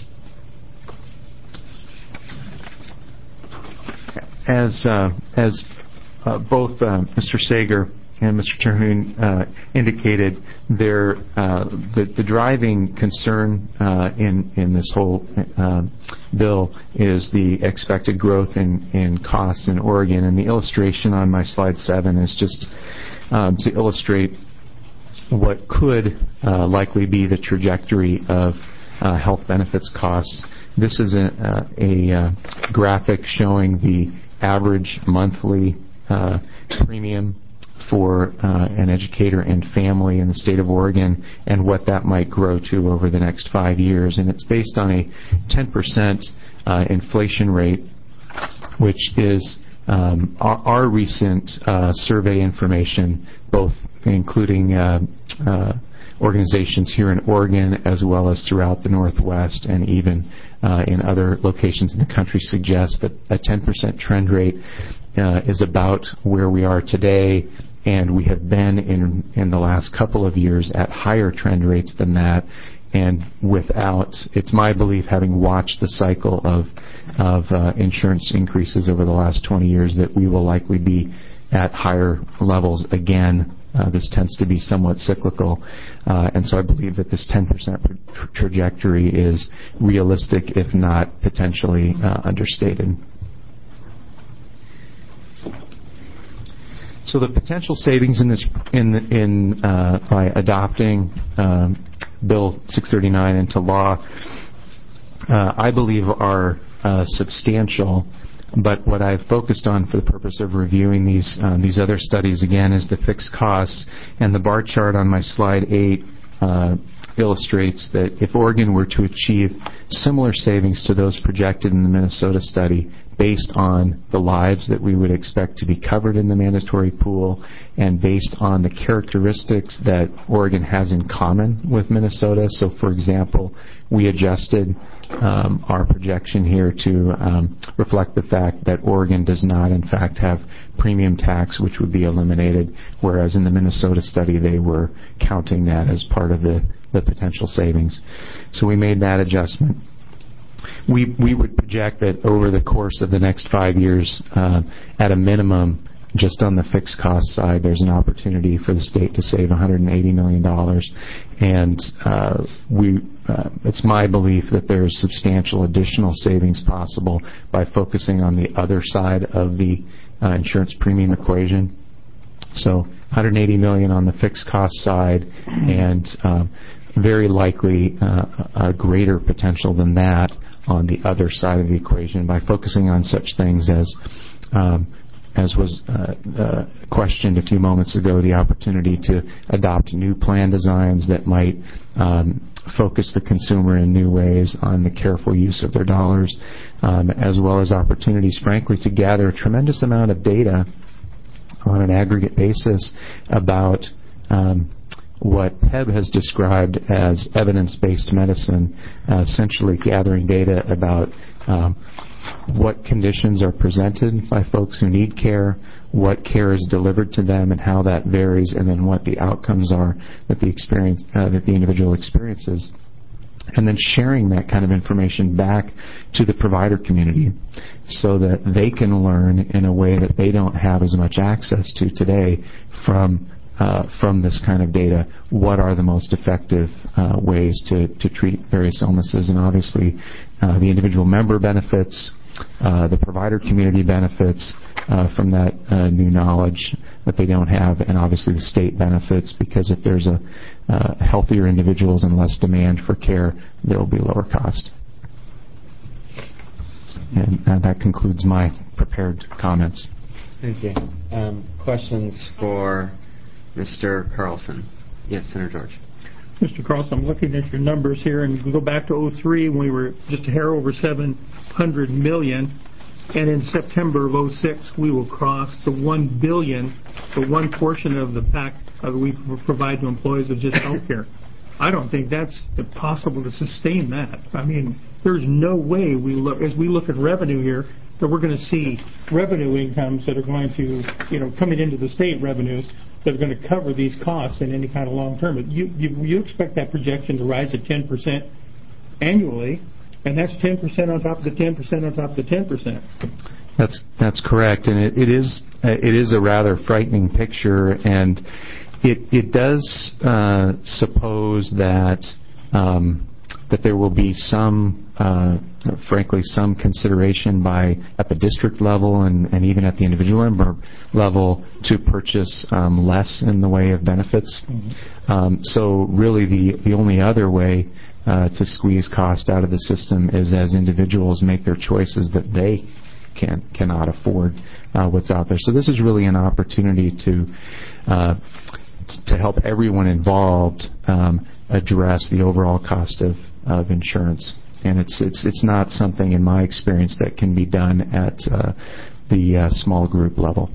As both Mr. Sager and Mr. Terhune indicated, the driving concern in this whole bill is the expected growth in costs in Oregon. And the illustration on my slide 7 is just to illustrate what could likely be the trajectory of health benefits costs. This is a graphic showing the average monthly premium for an educator and family in the state of Oregon and what that might grow to over the next 5 years. And it's based on a 10% inflation rate, which is our recent survey information, both including organizations here in Oregon as well as throughout the Northwest and even in other locations in the country, suggests that a 10% trend rate is about where we are today, and we have been in the last couple of years at higher trend rates than that. And without, it's my belief, having watched the cycle of insurance increases over the last 20 years, that we will likely be at higher levels again. This tends to be somewhat cyclical. And so I believe that this 10% trajectory is realistic, if not potentially understated. So the potential savings in this, by adopting Bill 639 into law, I believe are substantial. But what I've focused on for the purpose of reviewing these other studies again is the fixed costs. And the bar chart on my slide 8 illustrates that if Oregon were to achieve similar savings to those projected in the Minnesota study, based on the lives that we would expect to be covered in the mandatory pool and based on the characteristics that Oregon has in common with Minnesota. So, for example, we adjusted our projection here to reflect the fact that Oregon does not, in fact, have premium tax, which would be eliminated, whereas in the Minnesota study they were counting that as part of the potential savings. So we made that adjustment. We would project that over the course of the next 5 years, at a minimum, just on the fixed cost side, there's an opportunity for the state to save $180 million. And it's my belief that there's substantial additional savings possible by focusing on the other side of the insurance premium equation. So $180 million on the fixed cost side, and very likely a greater potential than that on the other side of the equation by focusing on such things as was questioned a few moments ago, the opportunity to adopt new plan designs that might focus the consumer in new ways on the careful use of their dollars, as well as opportunities, frankly, to gather a tremendous amount of data on an aggregate basis about what Heb has described as evidence-based medicine, essentially gathering data about what conditions are presented by folks who need care, what care is delivered to them and how that varies, and then what the outcomes are that the individual experiences. And then sharing that kind of information back to the provider community so that they can learn in a way that they don't have as much access to today from this kind of data, what are the most effective ways to treat various illnesses. And obviously the individual member benefits, the provider community benefits from that new knowledge that they don't have, and obviously the state benefits, because if there's healthier individuals and less demand for care, there will be lower cost. And that concludes my prepared comments. Thank you. Questions for Mr. Carlson? Yes, Senator George. Mr. Carlson, I'm looking at your numbers here, and we go back to 2003 when we were just a hair over $700 million, and in September of 2006 we will cross the $1 billion for one portion of the PAC we provide to employees of just health care. I don't think that's possible to sustain that. I mean, there's no way as we look at revenue here, that we're going to see revenue incomes that are going to, coming into the state revenues that are going to cover these costs in any kind of long term. You expect that projection to rise at 10% annually, and that's 10% on top of the 10% on top of the 10%. That's correct, and it is a rather frightening picture, and it does suppose that there will be frankly some consideration at the district level and even at the individual member level to purchase less in the way of benefits. Mm-hmm. So really the only other way to squeeze cost out of the system is as individuals make their choices that they cannot afford what's out there. So this is really an opportunity to help everyone involved address the overall cost of insurance. And it's not something, in my experience, that can be done at the small group level.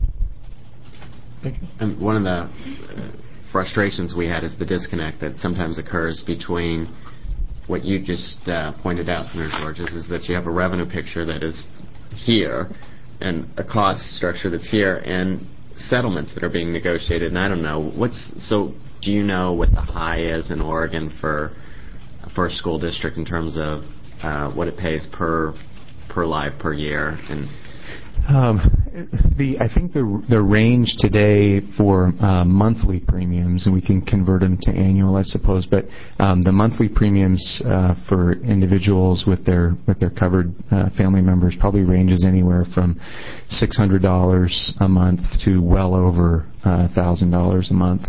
And one of the frustrations we had is the disconnect that sometimes occurs between what you just pointed out, Senator George, is that you have a revenue picture that is here and a cost structure that's here and settlements that are being negotiated. And I don't know, so do you know what the high is in Oregon for a school district in terms of what it pays per life per year? And I think the range today for monthly premiums, and we can convert them to annual, I suppose, but the monthly premiums for individuals with their covered family members probably ranges anywhere from $600 a month to well over $1,000 a month.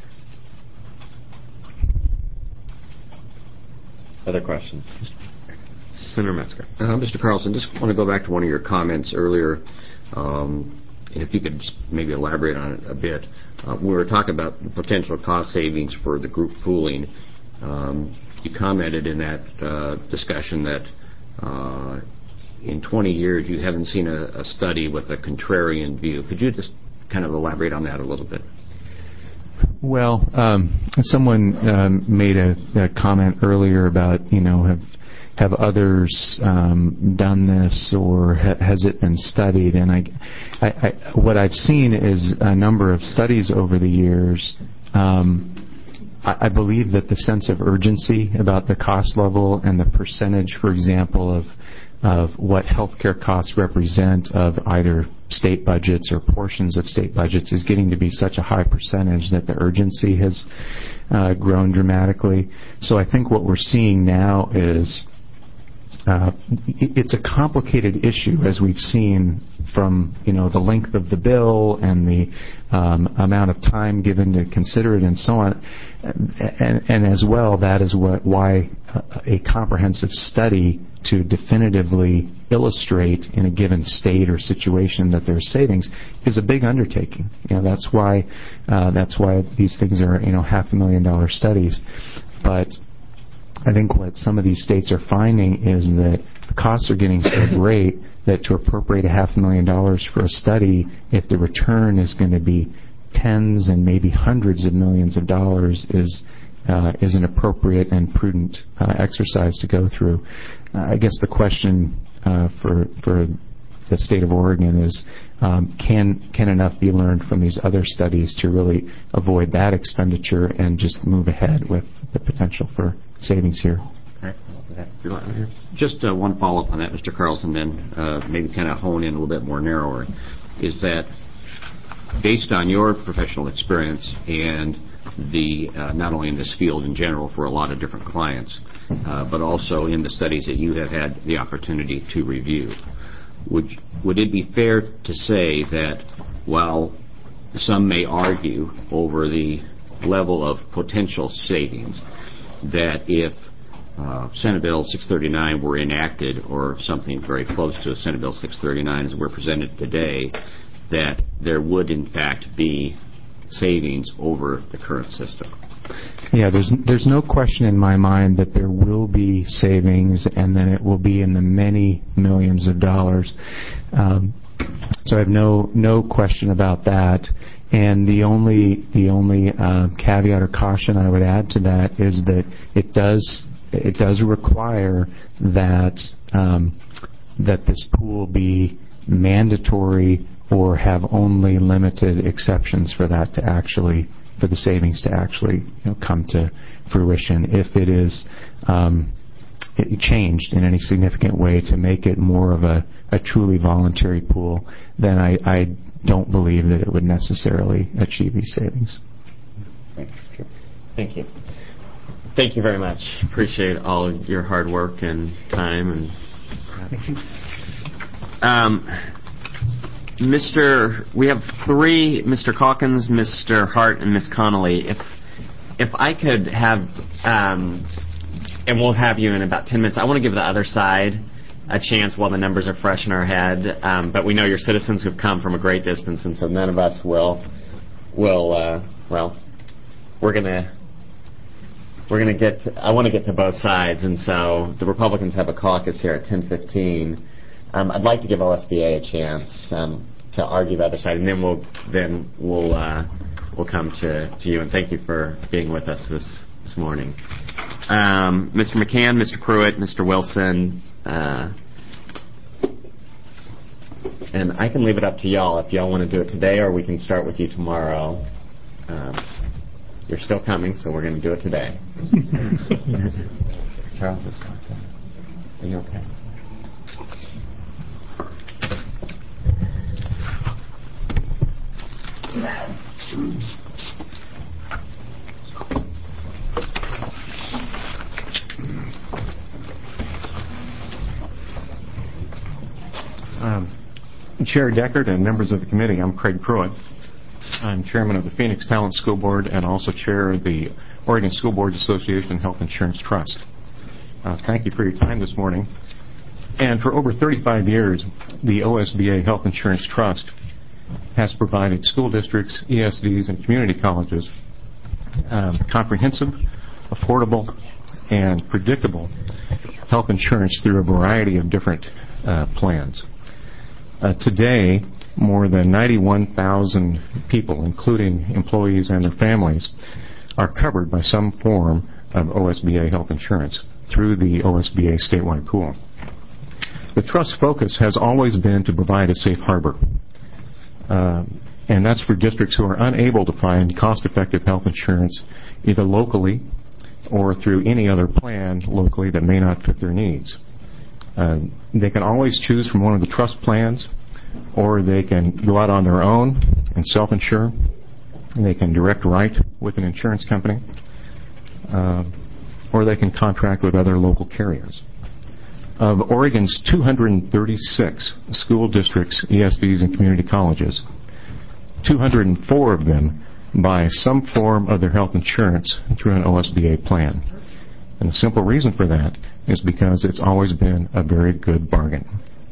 Other questions? Senator Metzger. Mr. Carlson, just want to go back to one of your comments earlier, and if you could just maybe elaborate on it a bit. We were talking about the potential cost savings for the group pooling. You commented in that discussion that in 20 years you haven't seen a study with a contrarian view. Could you just kind of elaborate on that a little bit? Well, someone made a comment earlier about, have others done this, or has it been studied? And what I've seen is a number of studies over the years. I believe that the sense of urgency about the cost level and the percentage, for example, of what healthcare costs represent of either state budgets or portions of state budgets is getting to be such a high percentage that the urgency has grown dramatically. So I think what we're seeing now is it's a complicated issue, as we've seen from the length of the bill and the amount of time given to consider it and so on. And as well, that is why a comprehensive study to definitively illustrate in a given state or situation that there's savings is a big undertaking. That's why these things are $500,000 studies. But I think what some of these states are finding is that the costs are getting so great that to appropriate $500,000 for a study, if the return is going to be tens and maybe hundreds of millions of dollars, is an appropriate and prudent exercise to go through. I guess the question for the state of Oregon is, can enough be learned from these other studies to really avoid that expenditure and just move ahead with the potential for savings here? Just one follow-up on that, Mr. Carlson, then maybe kind of hone in a little bit more narrower, is that based on your professional experience and not only in this field in general for a lot of different clients, but also in the studies that you have had the opportunity to review, would it be fair to say that while some may argue over the level of potential savings, that if Senate Bill 639 were enacted, or something very close to Senate Bill 639 as we're presented today, that there would in fact be savings over the current system? Yeah, there's no question in my mind that there will be savings, and then it will be in the many millions of dollars. So I have no question about that. And the only caveat or caution I would add to that is that it does require that this pool be mandatory or have only limited exceptions for that to actually, for the savings to actually come to fruition. If it is changed in any significant way to make it more of a truly voluntary pool, then I don't believe that it would necessarily achieve these savings. Thank you. Thank you very much. Appreciate all of your hard work and time. We have three: Mr. Calkins, Mr. Hart, and Ms. Connolly. If I could have, and we'll have you in about 10 minutes. I want to give the other side a chance while the numbers are fresh in our head. But we know you're citizens who've come from a great distance, and so none of us will. We're gonna get. I want to get to both sides, and so the Republicans have a caucus here at 10:15. I'd like to give OSBA a chance to argue the other side, and then we'll come to you. And thank you for being with us this morning, Mr. McCann, Mr. Pruitt, Mr. Wilson, and I can leave it up to y'all if y'all want to do it today, or we can start with you tomorrow. You're still coming, so we're going to do it today. Charles is talking. Are you okay? Chair Deckard and members of the committee, I'm Craig Pruitt. I'm chairman of the Phoenix Talent School Board and also chair of the Oregon School Boards Association Health Insurance Trust. Thank you for your time this morning. And for over 35 years, the OSBA Health Insurance Trust has provided school districts, ESDs, and community colleges comprehensive, affordable, and predictable health insurance through a variety of different plans. Today, more than 91,000 people, including employees and their families, are covered by some form of OSBA health insurance through the OSBA statewide pool. The Trust's focus has always been to provide a safe harbor, and that's for districts who are unable to find cost-effective health insurance either locally or through any other plan locally that may not fit their needs. They can always choose from one of the Trust plans, or they can go out on their own and self-insure. They can direct write with an insurance company, or they can contract with other local carriers. Of Oregon's 236 school districts, ESDs, and community colleges, 204 of them buy some form of their health insurance through an OSBA plan. And the simple reason for that is because it's always been a very good bargain.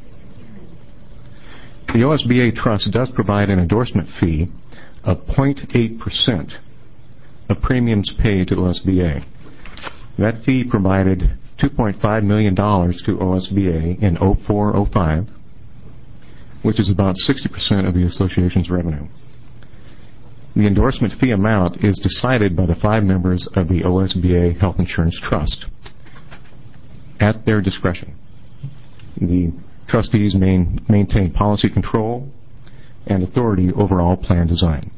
The OSBA Trust does provide an endorsement fee of 0.8% of premiums paid to OSBA. That fee provided $2.5 million to OSBA in 04-05, which is about 60% of the association's revenue. The endorsement fee amount is decided by the 5 members of the OSBA Health Insurance Trust at their discretion. The trustees maintain policy control and authority over all plan design.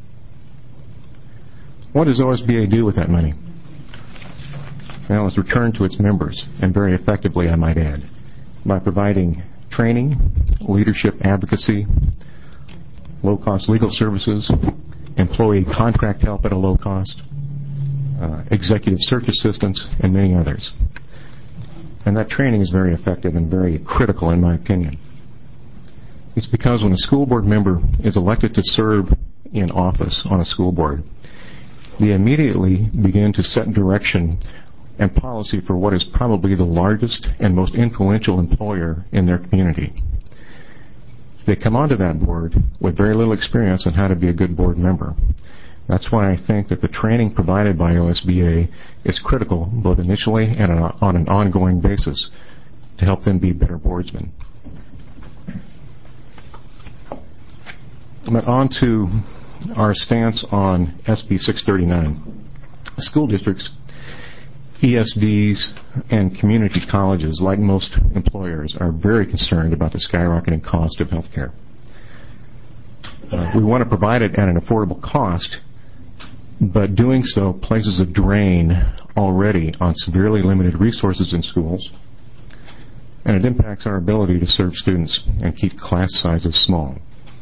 What does OSBA do with that money? Well, it's returned to its members, and very effectively, I might add, by providing training, leadership advocacy, low-cost legal services, employee contract help at a low cost, executive search assistance, and many others. And that training is very effective and very critical, in my opinion. It's because when a school board member is elected to serve in office on a school board, they immediately begin to set direction and policy for what is probably the largest and most influential employer in their community. They come onto that board with very little experience on how to be a good board member. That's why I think that the training provided by OSBA is critical, both initially and on an ongoing basis, to help them be better boardsmen. But on to our stance on SB 639. School districts, ESDs, and community colleges, like most employers, are very concerned about the skyrocketing cost of health care. We want to provide it at an affordable cost, but doing so places a drain already on severely limited resources in schools, and it impacts our ability to serve students and keep class sizes small.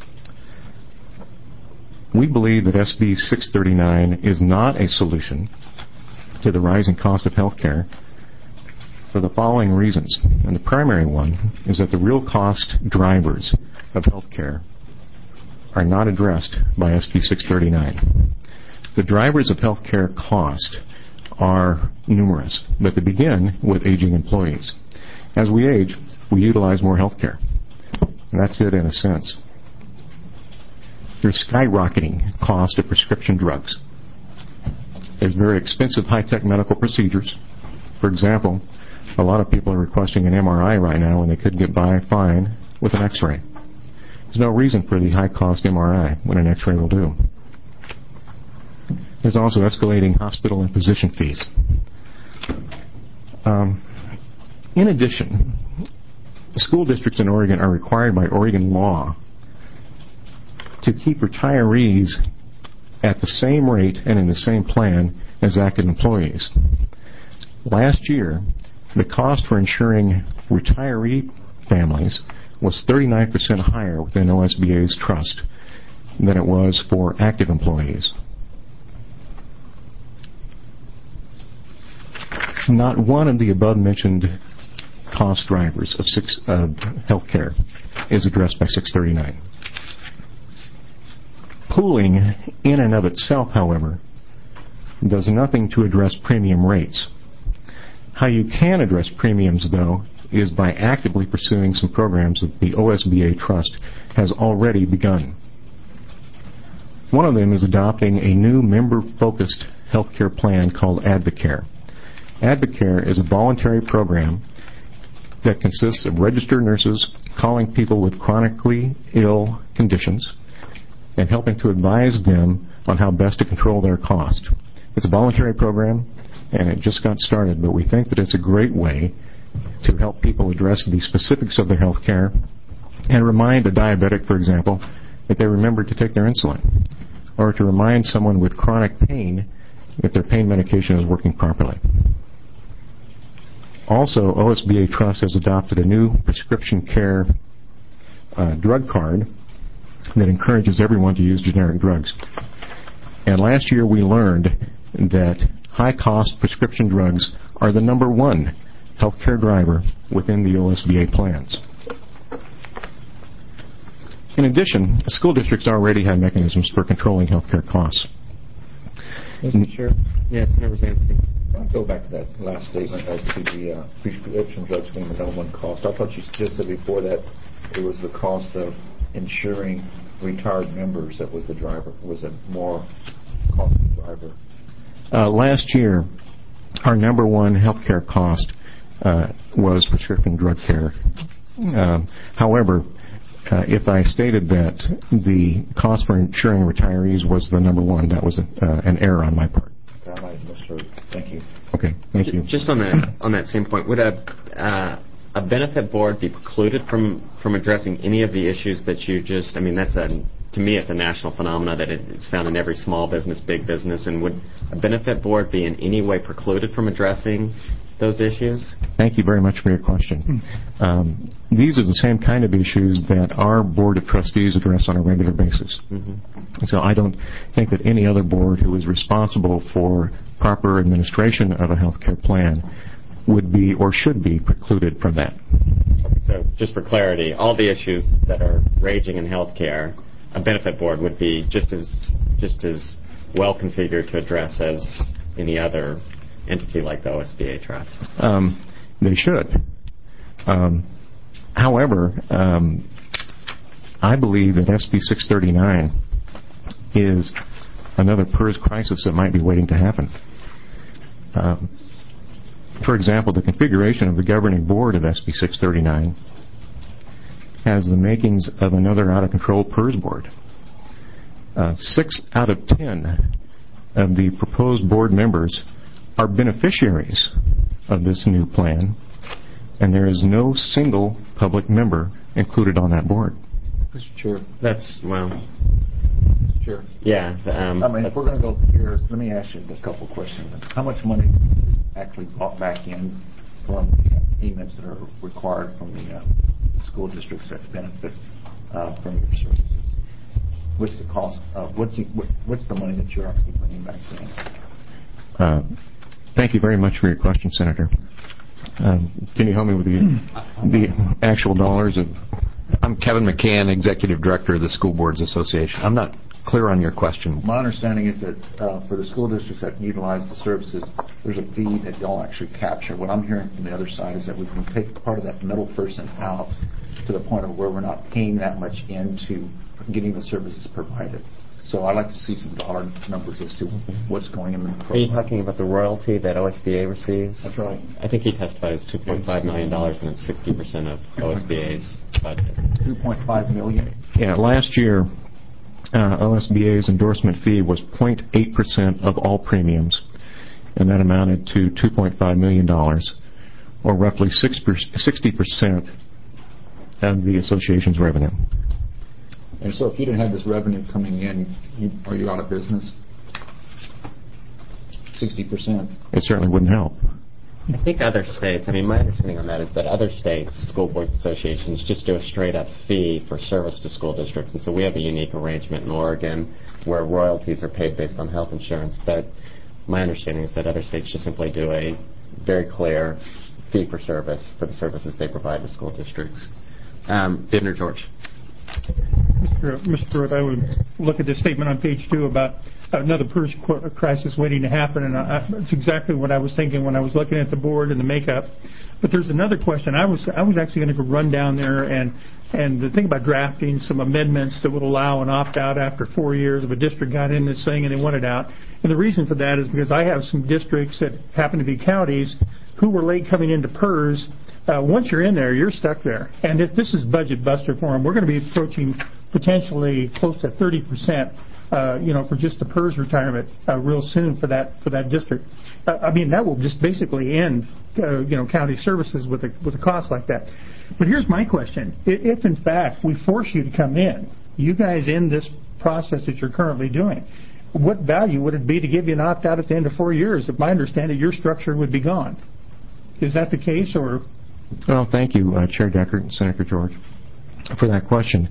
We believe that SB 639 is not a solution to the rising cost of health care for the following reasons. And the primary one is that the real cost drivers of health care are not addressed by SB 639. The drivers of health care cost are numerous, but they begin with aging employees. As we age, we utilize more health care. And that's it in a sense. There's skyrocketing cost of prescription drugs. There's very expensive high-tech medical procedures. For example, a lot of people are requesting an MRI right now when they could get by fine with an X-ray. There's no reason for the high-cost MRI when an X-ray will do. There's also escalating hospital and physician fees. In addition, school districts in Oregon are required by Oregon law to keep retirees at the same rate and in the same plan as active employees. Last year, the cost for insuring retiree families was 39% higher within OSBA's trust than it was for active employees. Not one of the above-mentioned cost drivers of health care is addressed by 639. Pooling in and of itself, however, does nothing to address premium rates. How you can address premiums, though, is by actively pursuing some programs that the OSBA Trust has already begun. One of them is adopting a new member-focused healthcare plan called Advocare. Advocare is a voluntary program that consists of registered nurses calling people with chronically ill conditions and helping to advise them on how best to control their cost. It's a voluntary program, and it just got started, but we think that it's a great way to help people address the specifics of their health care and remind a diabetic, for example, that they remember to take their insulin, or to remind someone with chronic pain if their pain medication is working properly. Also, OSBA Trust has adopted a new prescription care drug card that encourages everyone to use generic drugs. And last year we learned that high-cost prescription drugs are the number one healthcare driver within the OSBA plans. In addition, school districts already have mechanisms for controlling healthcare costs. Mr. Chair? Yes, Senator Zansky. I want to go back to that last statement as to the prescription drugs being the number one cost. I thought you just said before that it was the cost of insuring retired members that was the driver. Was it more cost of the driver? Last year, our number one healthcare cost was prescription drug care. However, if I stated that the cost for insuring retirees was the number one, that was an error on my part. I might have misheard. Thank you. Okay, thank you. Just on that same point, would a benefit board be precluded from addressing any of the issues that you just? I mean, to me, it's a national phenomenon that it's found in every small business, big business. And would a benefit board be in any way precluded from addressing those issues? Thank you very much for your question. These are the same kind of issues that our Board of Trustees address on a regular basis. Mm-hmm. So I don't think that any other board who is responsible for proper administration of a health care plan would be or should be precluded from that. So just for clarity, all the issues that are raging in health care, a benefit board would be just as well configured to address as any other entity like the OSBA Trust. They should. However, I believe that SB 639 is another PERS crisis that might be waiting to happen. For example, the configuration of the governing board of SB 639 has the makings of another out-of-control PERS board. 6 out of 10 of the proposed board members are beneficiaries of this new plan, and there is no single public member included on that board. Mr. Chair. Mr. Chair. Yeah. If we're going to go here, let me ask you a couple of questions. How much money is actually brought back in from the payments that are required from the school districts that benefit from your services? What's the cost? What's the money that you're actually bringing back in? Thank you very much for your question, Senator. Can you help me with the actual dollars of? I'm Kevin McCann, Executive Director of the School Boards Association. I'm not clear on your question. My understanding is that for the school districts that utilize the services, there's a fee that y'all actually capture. What I'm hearing from the other side is that we can take part of that middle person out to the point of where we're not paying that much into getting the services provided. So I'd like to see some dollar numbers as to what's going in the program. Are you talking about the royalty that OSBA receives? That's right. I think he testified it's $2.5 million, and it's 60% of OSBA's budget. $2.5 million? Yeah, last year, OSBA's endorsement fee was 0.8% of all premiums, and that amounted to $2.5 million, or roughly 60% of the association's revenue. And so if you didn't have this revenue coming in, are you out of business? 60%? It certainly wouldn't help. I think other states, my understanding on that is that other states, school boards associations, just do a straight-up fee for service to school districts. And so we have a unique arrangement in Oregon where royalties are paid based on health insurance. But my understanding is that other states just simply do a very clear fee for service for the services they provide to school districts. Senator George. Mr. Pruitt, I would look at this statement on page 2 about another PERS crisis waiting to happen, and it's exactly what I was thinking when I was looking at the board and the makeup. But there's another question. I was actually going to go run down there and think about drafting some amendments that would allow an opt-out after 4 years if a district got in this thing and they wanted out. And the reason for that is because I have some districts that happen to be counties who were late coming into PERS. Once you're in there, you're stuck there. And if this is budget buster for them, we're going to be approaching potentially close to 30%, for just the PERS retirement real soon for that district. That will just basically end, county services with a cost like that. But here's my question: if in fact we force you to come in, you guys in this process that you're currently doing, what value would it be to give you an opt-out at the end of 4 years? If my understanding, your structure would be gone. Is that the case, or? Well, thank you, Chair Deckert and Senator George, for that question.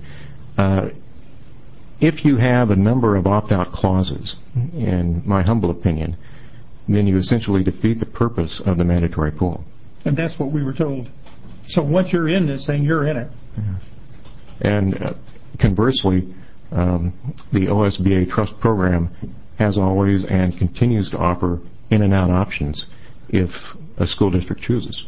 If you have a number of opt-out clauses, in my humble opinion, then you essentially defeat the purpose of the mandatory pool. And that's what we were told. So once you're in this thing, you're in it. And conversely, the OSBA Trust Program has always and continues to offer in and out options if a school district chooses.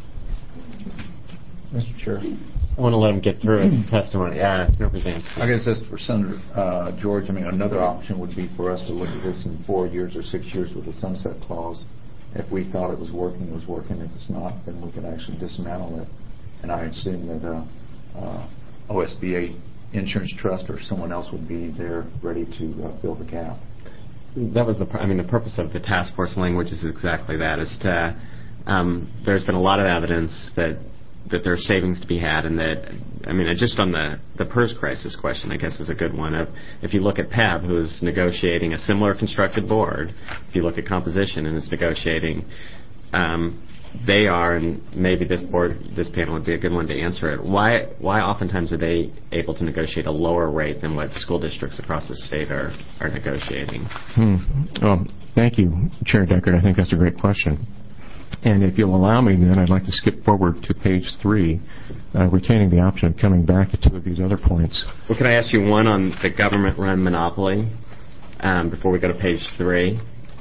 Mr. Chair. I want to let him get through his testimony. Senator Brzezinski. I guess just for Senator George, I mean, another option would be for us to look at this in 4 years or 6 years with a sunset clause. If we thought it was working, it was working. If it's not, then we can actually dismantle it. And I assume that OSBA Insurance Trust or someone else would be there ready to fill the gap. That was the purpose of the task force language is exactly that. Is to there's been a lot of evidence that there's savings to be had, and that just on the PERS crisis question, I guess is a good one. If you look at PEB, who's negotiating a similar constructed board, if you look at composition and is negotiating, they are, and maybe this panel would be a good one to answer it. Why oftentimes are they able to negotiate a lower rate than what school districts across the state are negotiating? Well, thank you, Chair Deckard. I think that's a great question. And if you'll allow me, then I'd like to skip forward to page 3, retaining the option of coming back to 2 of these other points. Well, can I ask you one on the government-run monopoly before we go to page 3?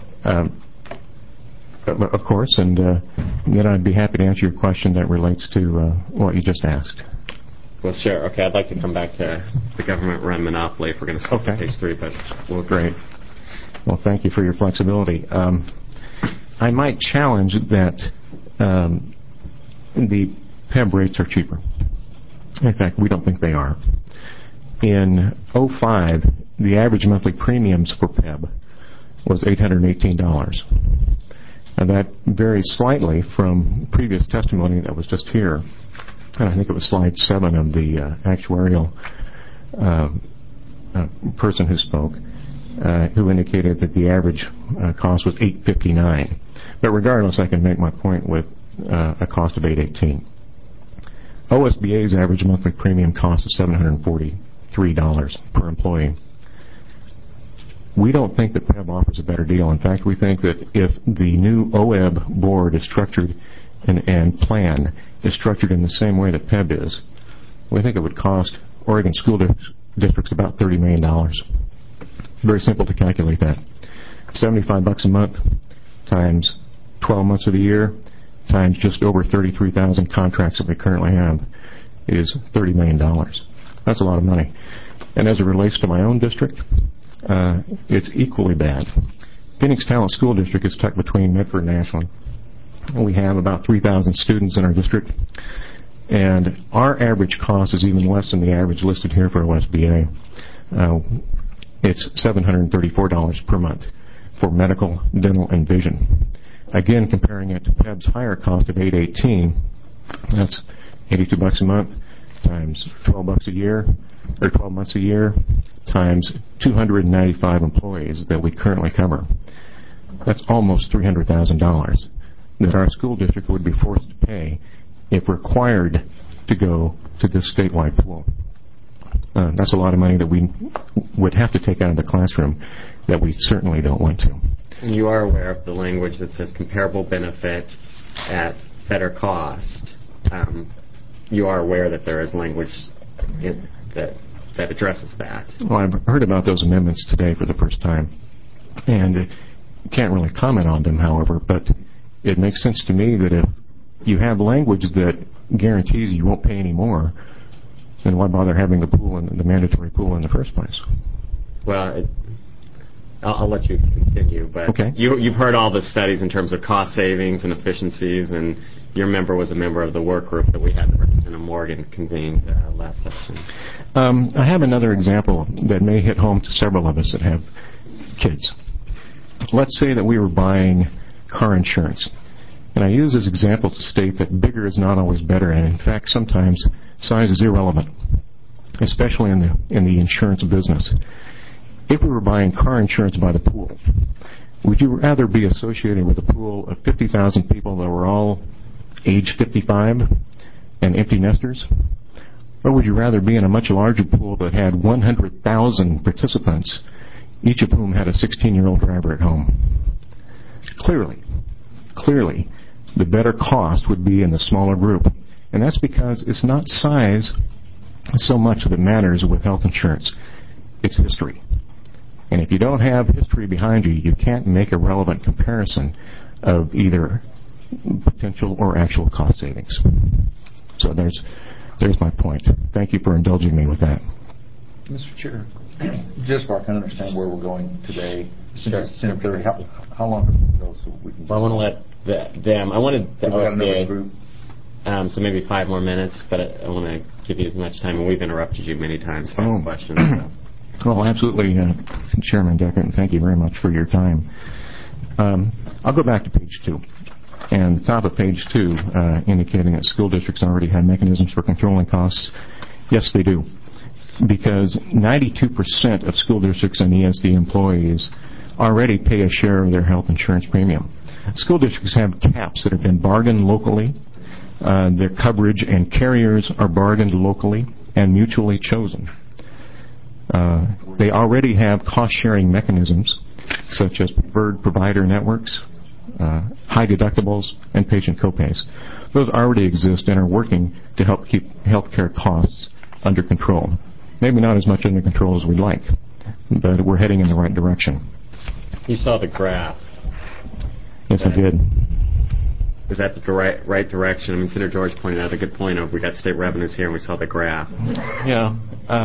Of course, and then I'd be happy to answer your question that relates to what you just asked. Well, sure. Okay, I'd like to come back to the government-run monopoly if we're going to skip to page 3, but we'll Great. Well, thank you for your flexibility. I might challenge that the PEB rates are cheaper. In fact, we don't think they are. In 2005, the average monthly premiums for PEB was $818. And that varies slightly from previous testimony that was just here. And I think it was slide 7 of the actuarial person who spoke, who indicated that the average cost was $859. But regardless, I can make my point with a cost of $818. OSBA's average monthly premium cost is $743 per employee. We don't think that PEB offers a better deal. In fact, we think that if the new OEB board is structured and plan is structured in the same way that PEB is, we think it would cost Oregon school districts about $30 million. Very simple to calculate that. $75 a month times 12 months of the year times just over 33,000 contracts that we currently have is $30 million. That's a lot of money. And as it relates to my own district, it's equally bad. Phoenix Talent School District is tucked between Medford and Ashland. We have about 3,000 students in our district, and our average cost is even less than the average listed here for OSBA. It's $734 per month for medical, dental, and vision. Again, comparing it to PEB's higher cost of $818, that's $82 a month times $12 a year, or 12 months a year, times 295 employees that we currently cover. That's almost $300,000 that our school district would be forced to pay if required to go to this statewide pool. That's a lot of money that we would have to take out of the classroom that we certainly don't want to. And you are aware of the language that says comparable benefit at better cost. You are aware that there is language that addresses that. Well, I've heard about those amendments today for the first time, and can't really comment on them, however, but it makes sense to me that if you have language that guarantees you won't pay any more, then why bother having the pool and the mandatory pool in the first place? Well, I'll let you continue, but okay. You've heard all the studies in terms of cost savings and efficiencies, and your member was a member of the work group that we had Representative Morgan convened last session. I have another example that may hit home to several of us that have kids. Let's say that we were buying car insurance, and I use this example to state that bigger is not always better, and in fact sometimes size is irrelevant, especially in the insurance business. If we were buying car insurance by the pool, would you rather be associated with a pool of 50,000 people that were all age 55 and empty nesters? Or would you rather be in a much larger pool that had 100,000 participants, each of whom had a 16-year-old driver at home? Clearly, the better cost would be in the smaller group. And that's because it's not size so much that matters with health insurance. It's history. And if you don't have history behind you, you can't make a relevant comparison of either potential or actual cost savings. So there's my point. Thank you for indulging me with that. Mr. Chair, just so I can understand where we're going today, since it's 10:30, how long have we go so we can... Well, I want to let them... I wanted the OSBA... group. So maybe 5 more minutes, but I want to give you as much time, and we've interrupted you many times to ask questions. So. Well, absolutely, Chairman Deckert, and thank you very much for your time. I'll go back to page 2. And the top of page 2, indicating that school districts already have mechanisms for controlling costs. Yes, they do. Because 92% of school districts and ESD employees already pay a share of their health insurance premium. School districts have caps that have been bargained locally. Their coverage and carriers are bargained locally and mutually chosen. They already have cost-sharing mechanisms, such as preferred provider networks, high deductibles, and patient copays. Those already exist and are working to help keep healthcare costs under control. Maybe not as much under control as we'd like, but we're heading in the right direction. You saw the graph. Yes, I did. Is that the right direction? I mean, Senator George pointed out a good point of we got state revenues here and we saw the graph. Yeah.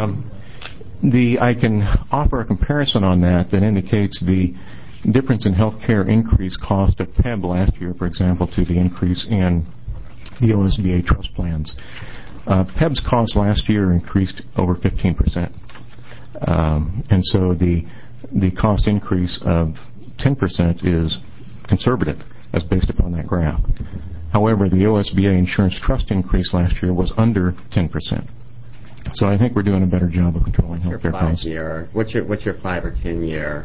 I can offer a comparison on that indicates the difference in healthcare increase cost of PEB last year, for example, to the increase in the OSBA trust plans. PEB's cost last year increased over 15%. And so the cost increase of 10% is conservative, as based upon that graph. However, the OSBA insurance trust increase last year was under 10%. So I think we're doing a better job of controlling healthcare costs. What's your 5 or 10 year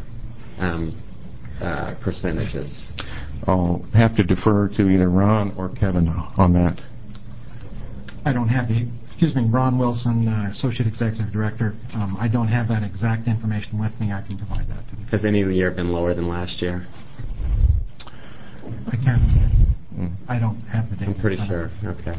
percentages? I'll have to defer to either Ron or Kevin on that. I don't have Ron Wilson, Associate Executive Director. I don't have that exact information with me. I can provide that to you. Has any of the year been lower than last year? I can't say. I don't have the data. I'm pretty sure. Okay.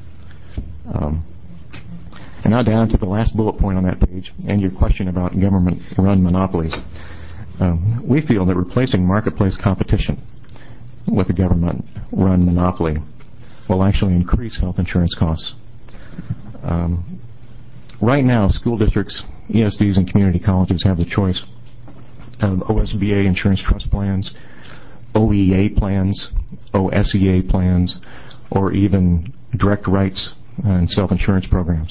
And now down to the last bullet point on that page, and your question about government-run monopolies. We feel that replacing marketplace competition with a government-run monopoly will actually increase health insurance costs. Right now, school districts, ESDs, and community colleges have the choice of OSBA insurance trust plans, OEA plans, OSEA plans, or even direct rights and self-insurance programs.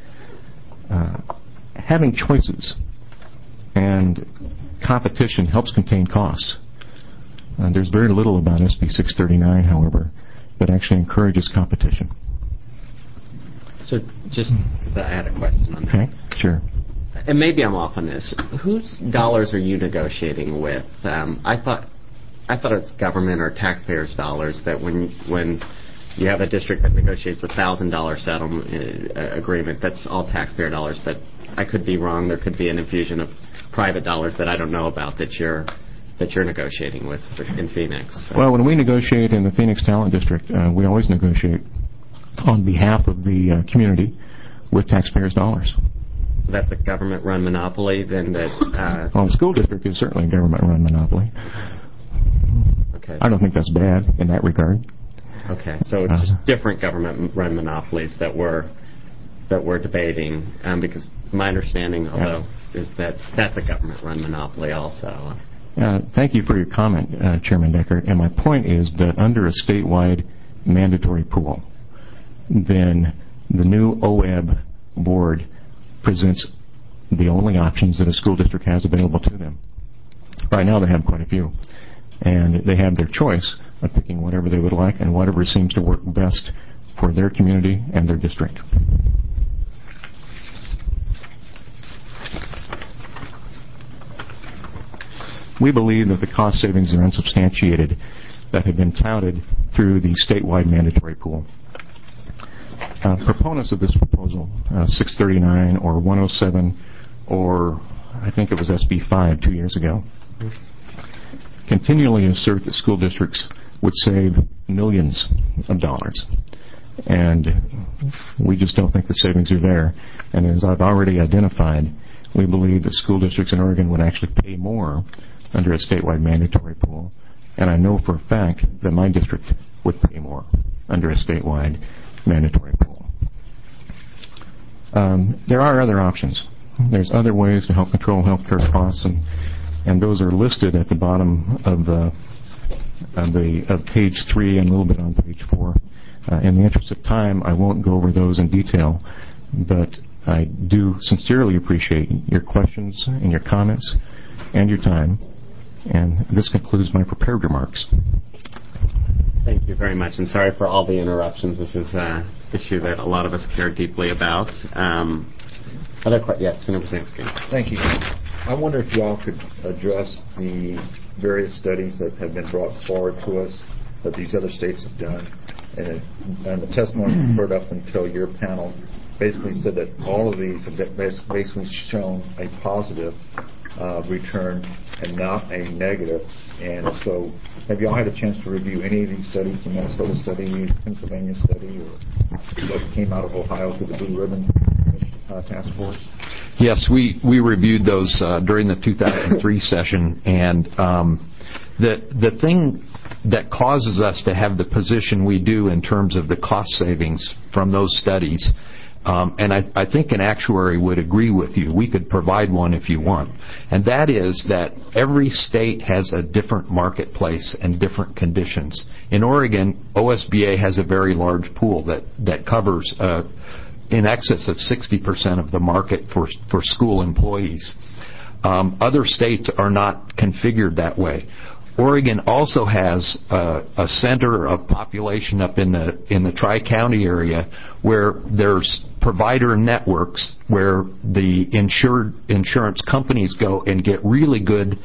Having choices and competition helps contain costs. There's very little about SB 639, however, that actually encourages competition. So just to add a question on that. Okay, sure. And maybe I'm off on this. Whose dollars are you negotiating with? I thought it's government or taxpayers' dollars that when you have a district that negotiates a $1,000 settlement agreement, that's all taxpayer dollars. But I could be wrong. There could be an infusion of private dollars that I don't know about that you're negotiating with in Phoenix. Well, when we negotiate in the Phoenix Talent District, we always negotiate on behalf of the community with taxpayers' dollars. So that's a government-run monopoly, then that... Well, the school district is certainly a government-run monopoly. Okay. I don't think that's bad in that regard. Okay, so it's just different government-run monopolies that we're debating, because my understanding, although, is that that's a government-run monopoly also. Thank you for your comment, Chairman Deckert. And my point is that under a statewide mandatory pool, then the new OEB board presents the only options that a school district has available to them. Right now they have quite a few. And they have their choice of picking whatever they would like and whatever seems to work best for their community and their district. We believe that the cost savings are unsubstantiated that have been touted through the statewide mandatory pool. Proponents of this proposal, 639 or 107 or I think it was SB 5 2 years ago, continually assert that school districts would save millions of dollars. And we just don't think the savings are there. And as I've already identified, we believe that school districts in Oregon would actually pay more under a statewide mandatory pool. And I know for a fact that my district would pay more under a statewide mandatory pool. There are other options. There's other ways to help control healthcare costs, and those are listed at the bottom of page 3 and a little bit on page 4. In the interest of time, I won't go over those in detail, but I do sincerely appreciate your questions and your comments and your time. And this concludes my prepared remarks. Thank you very much, and sorry for all the interruptions. This is an issue that a lot of us care deeply about. Yes, Senator Brzezinski. Thank you. I wonder if y'all could address the various studies that have been brought forward to us that these other states have done. And the testimony we've heard up until your panel basically said that all of these have basically shown a positive return and not a negative. And so have you all had a chance to review any of these studies, the Minnesota study, the Pennsylvania study, or what came out of Ohio through the Blue Ribbon Task Force? Yes, we reviewed those during the 2003 session, and the thing that causes us to have the position we do in terms of the cost savings from those studies, and I think an actuary would agree with you. We could provide one if you want. And that is that every state has a different marketplace and different conditions. In Oregon, OSBA has a very large pool that covers in excess of 60% of the market for school employees. Other states are not configured that way. Oregon also has a center of population up in the Tri-County area where there's provider networks where the insurance companies go and get really good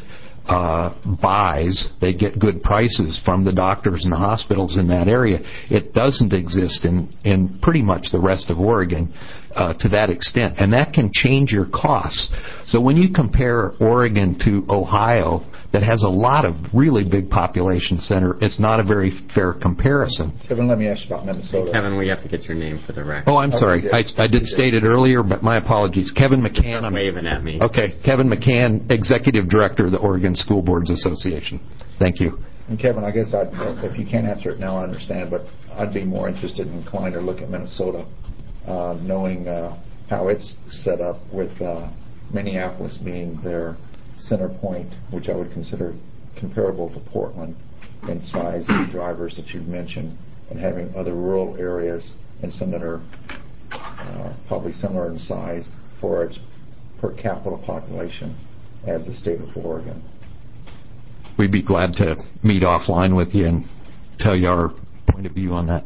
buys. They get good prices from the doctors and the hospitals in that area. It doesn't exist in pretty much the rest of Oregon to that extent, and that can change your costs. So when you compare Oregon to Ohio, that has a lot of really big population center, it's not a very fair comparison. Kevin, let me ask you about Minnesota. Kevin, we have to get your name for the record. Oh, I'm sorry. I did state it earlier, but my apologies. Kevin McCann. You're waving at me. Okay. Kevin McCann, Executive Director of the Oregon School Boards Association. Thank you. And Kevin, I guess if you can't answer it now, I understand, but I'd be more interested and inclined to look at Minnesota, knowing how it's set up with Minneapolis being their center point, which I would consider comparable to Portland in size of drivers that you've mentioned, and having other rural areas and some that are probably similar in size for its per capita population as the state of Oregon. We'd be glad to meet offline with you and tell you our point of view on that.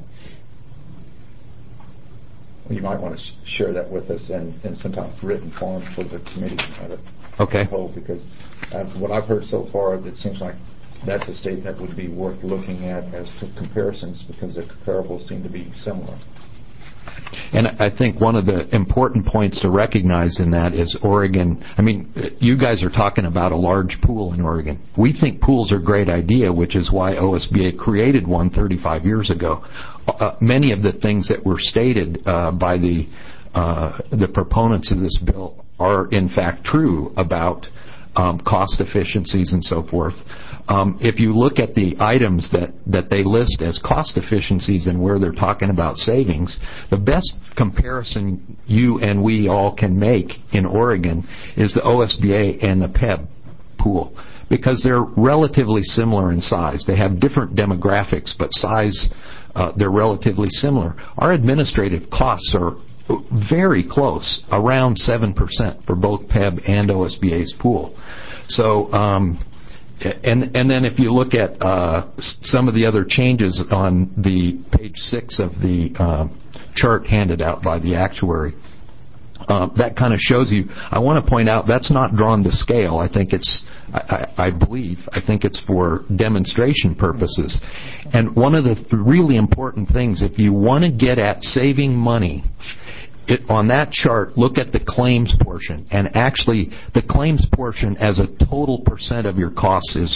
Well, you might want to share that with us in some type of written form for the committee to have it. Okay. Because what I've heard so far, it seems like that's a state that would be worth looking at as to comparisons, because the comparables seem to be similar. And I think one of the important points to recognize in that is Oregon. I mean, you guys are talking about a large pool in Oregon. We think pools are a great idea, which is why OSBA created one 35 years ago. Many of the things that were stated by the proponents of this bill are in fact true about cost efficiencies and so forth. If you look at the items that they list as cost efficiencies and where they're talking about savings, the best comparison you and we all can make in Oregon is the OSBA and the PEB pool, because they're relatively similar in size. They have different demographics, but size, they're relatively similar. Our administrative costs are very close, around 7% for both PEB and OSBA's pool. So, and then if you look at some of the other changes on the page 6 of the chart handed out by the actuary, that kind of shows you. I want to point out that's not drawn to scale. I think I think it's for demonstration purposes. And one of the really important things, if you want to get at saving money, on that chart, look at the claims portion, and actually the claims portion as a total percent of your costs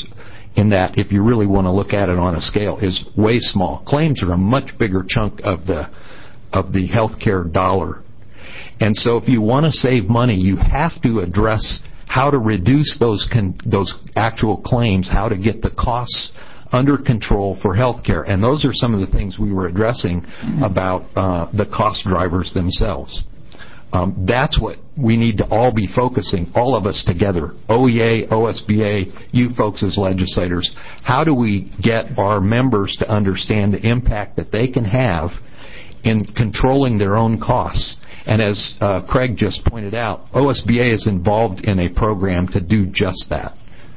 in that, if you really want to look at it on a scale, is way small. Claims are a much bigger chunk of the healthcare dollar. And so if you want to save money, you have to address how to reduce those actual claims, how to get the costs under control for healthcare. And those are some of the things we were addressing about the cost drivers themselves. That's what we need to all be focusing, all of us together, OEA, OSBA, you folks as legislators. How do we get our members to understand the impact that they can have in controlling their own costs? And as Craig just pointed out, OSBA is involved in a program to do just that.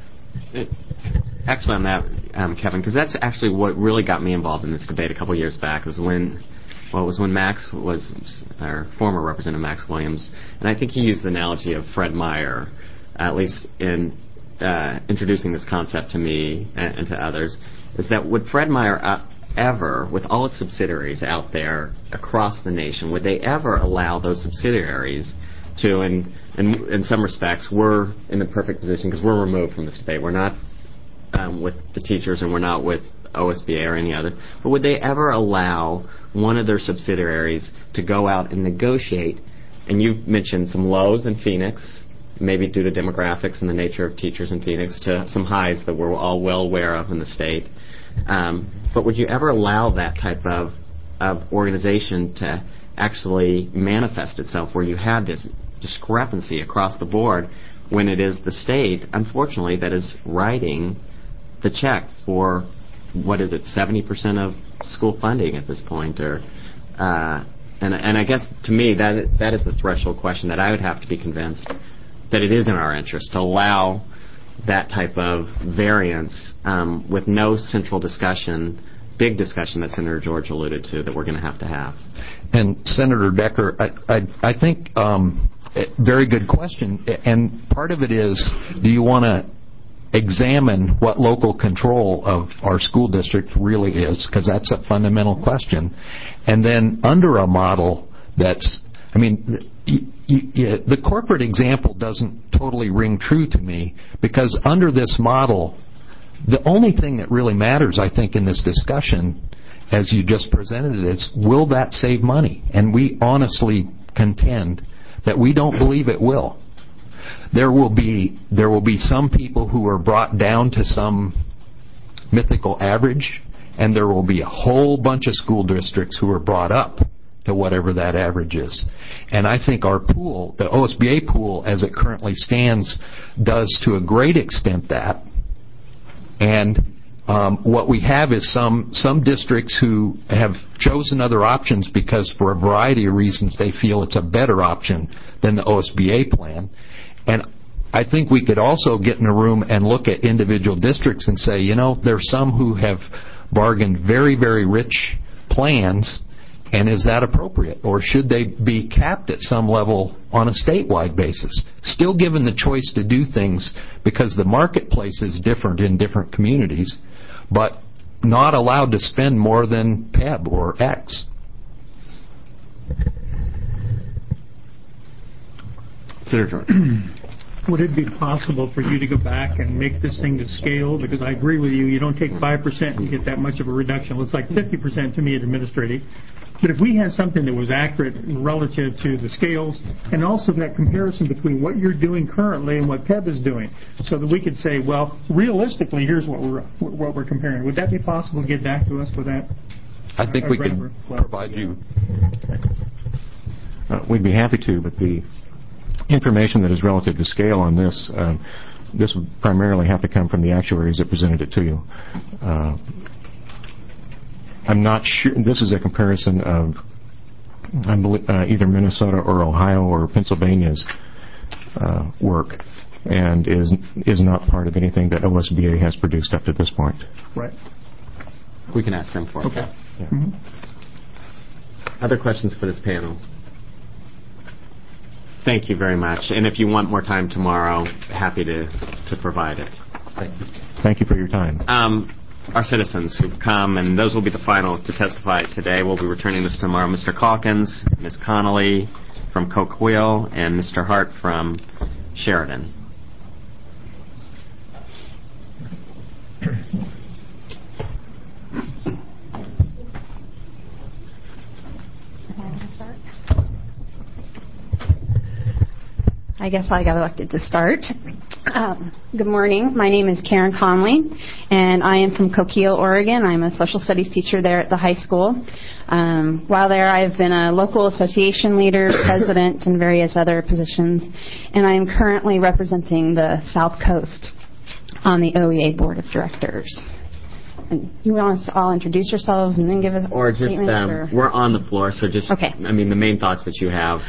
Actually, on that, Kevin, because that's actually what really got me involved in this debate a couple years back, was when Max was, our former Representative Max Williams, and I think he used the analogy of Fred Meyer, at least in introducing this concept to me and to others, is that would Fred Meyer ever, with all its subsidiaries out there across the nation, would they ever allow those subsidiaries to, and in some respects, we're in the perfect position because we're removed from this debate. We're not with the teachers and we're not with OSBA or any other, but would they ever allow one of their subsidiaries to go out and negotiate, and you've mentioned some lows in Phoenix, maybe due to demographics and the nature of teachers in Phoenix, to some highs that we're all well aware of in the state. But would you ever allow that type of organization to actually manifest itself where you have this discrepancy across the board when it is the state, unfortunately, that is writing the check for, 70% of school funding at this point? And I guess, to me, that is the threshold question that I would have to be convinced that it is in our interest to allow that type of variance with no central discussion, big discussion that Senator George alluded to, that we're going to have. And Senator Decker, I think very good question. And part of it is, do you want to examine what local control of our school district really is? Because that's a fundamental question. And then under a model that's, the corporate example doesn't totally ring true to me, because under this model, the only thing that really matters, I think, in this discussion, as you just presented it, is will that save money? And we honestly contend that we don't believe it will. There will be some people who are brought down to some mythical average, and there will be a whole bunch of school districts who are brought up to whatever that average is. And I think our pool, the OSBA pool as it currently stands, does to a great extent that. And what we have is some districts who have chosen other options because for a variety of reasons they feel it's a better option than the OSBA plan. And I think we could also get in a room and look at individual districts and say, there's some who have bargained very, very rich plans, and is that appropriate? Or should they be capped at some level on a statewide basis? Still given the choice to do things because the marketplace is different in different communities, but not allowed to spend more than PEB or X. Senator George. Would it be possible for you to go back and make this thing to scale? Because I agree with you, you don't take 5% and get that much of a reduction. It looks like 50% to me at administrative. But if we had something that was accurate relative to the scales, and also that comparison between what you're doing currently and what PEB is doing, so that we could say, well, realistically, here's what we're comparing. Would that be possible to get back to us with that? I think we could provide you. We'd be happy to, but the information that is relative to scale on this, this would primarily have to come from the actuaries that presented it to you. I'm not sure. This is a comparison of either Minnesota or Ohio or Pennsylvania's work, and is not part of anything that OSBA has produced up to this point. Right. We can ask them for it. Okay. Yeah. Mm-hmm. Other questions for this panel? Thank you very much. And if you want more time tomorrow, happy to provide it. Thank you. Thank you for your time. Our citizens who've come, and those will be the final to testify today. We'll be returning this tomorrow. Mr. Calkins, Ms. Connolly from Coquille, and Mr. Hart from Sheridan. I guess I got elected to start. Good morning. My name is Karen Conley, and I am from Coquille, Oregon. I'm a social studies teacher there at the high school. While there, I've been a local association leader, president, and various other positions, and I am currently representing the South Coast on the OEA Board of Directors. And you want us to all introduce yourselves and then give us or just statements? We're on the floor, so just okay. I mean, the main thoughts that you have.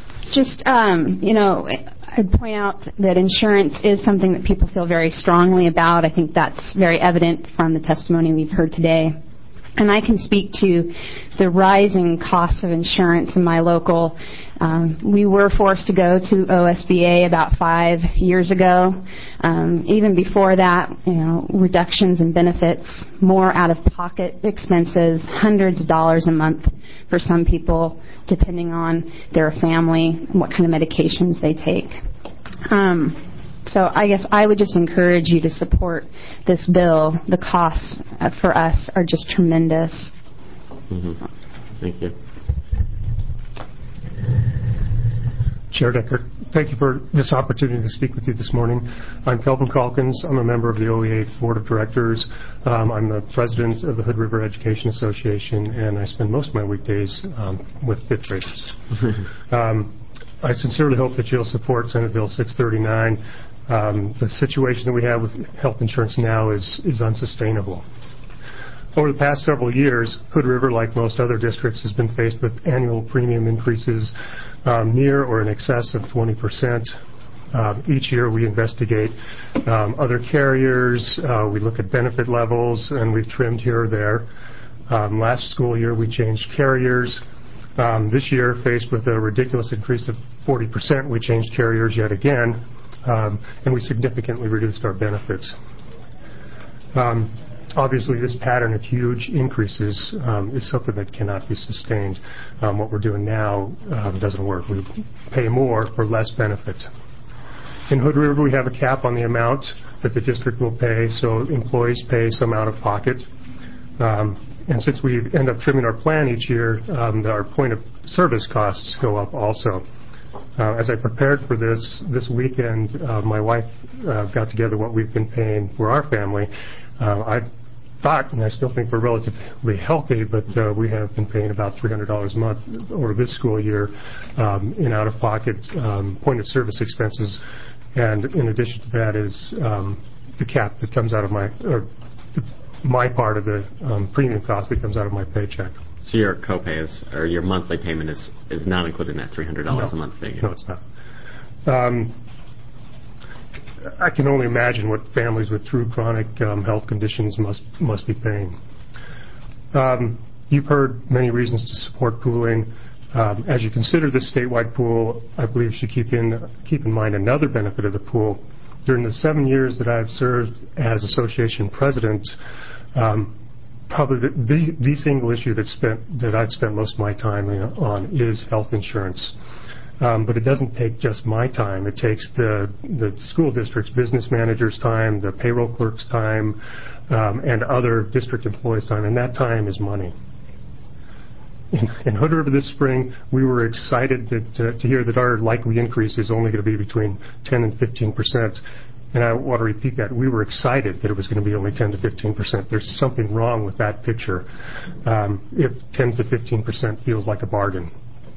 I'd point out that insurance is something that people feel very strongly about. I think that's very evident from the testimony we've heard today. And I can speak to the rising costs of insurance in my local. We were forced to go to OSBA about 5 years ago. Even before that, reductions in benefits, more out-of-pocket expenses, hundreds of dollars a month for some people, depending on their family and what kind of medications they take. So I guess I would just encourage you to support this bill. The costs for us are just tremendous. Mm-hmm. Thank you. Chair Decker, thank you for this opportunity to speak with you this morning. I'm Kelvin Calkins. I'm a member of the OEA Board of Directors. I'm the president of the Hood River Education Association, and I spend most of my weekdays with fifth graders. I sincerely hope that you'll support Senate Bill 639. The situation that we have with health insurance now is unsustainable. Over the past several years, Hood River, like most other districts, has been faced with annual premium increases near or in excess of 20%. Each year we investigate other carriers, we look at benefit levels, and we've trimmed here or there. Last school year we changed carriers. This year, faced with a ridiculous increase of 40%, we changed carriers yet again, and we significantly reduced our benefits. Obviously, this pattern of huge increases is something that cannot be sustained. What we're doing now doesn't work. We pay more for less benefit. In Hood River, we have a cap on the amount that the district will pay, so employees pay some out of pocket. And since we end up trimming our plan each year, our point of service costs go up also. As I prepared for this weekend, my wife got together what we've been paying for our family. I thought, and I still think we're relatively healthy, but we have been paying about $300 a month over this school year in out-of-pocket point-of-service expenses. And in addition to that is the cap that comes out of my part of the premium cost that comes out of my paycheck. So your copay or your monthly payment is not included in that $300 a month figure? No, it's not. I can only imagine what families with true chronic health conditions must be paying. You've heard many reasons to support pooling. As you consider this statewide pool, I believe you should keep in mind another benefit of the pool. During the 7 years that I've served as association president, probably the single issue that I've spent most of my time on is health insurance. But it doesn't take just my time. It takes the school district's business manager's time, the payroll clerk's time, and other district employees' time, and that time is money. In Hood River this spring, we were excited to hear that our likely increase is only going to be between 10 and 15%. And I want to repeat that. We were excited that it was going to be only 10 to 15%. There's something wrong with that picture if 10 to 15% feels like a bargain.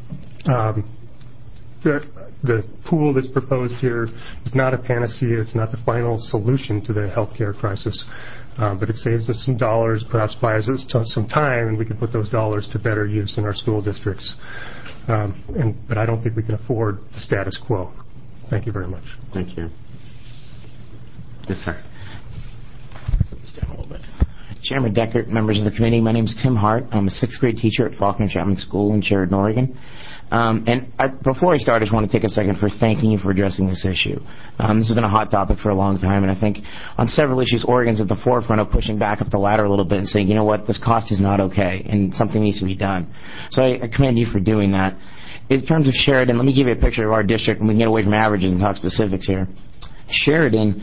The pool that's proposed here is not a panacea. It's not the final solution to the health care crisis. But it saves us some dollars, perhaps buys us some time, and we can put those dollars to better use in our school districts. But I don't think we can afford the status quo. Thank you very much. Thank you. Yes, sir. Put this down a little bit. Chairman Decker, members of the committee, my name is Tim Hart. I'm a 6th grade teacher at Faulkner Chapman School in Sheridan, Oregon. Before I start, I just want to take a second for thanking you for addressing this issue. This has been a hot topic for a long time, and I think on several issues, Oregon's at the forefront of pushing back up the ladder a little bit and saying, you know what, this cost is not okay, and something needs to be done. So I commend you for doing that. In terms of Sheridan, let me give you a picture of our district, and we can get away from averages and talk specifics here. Sheridan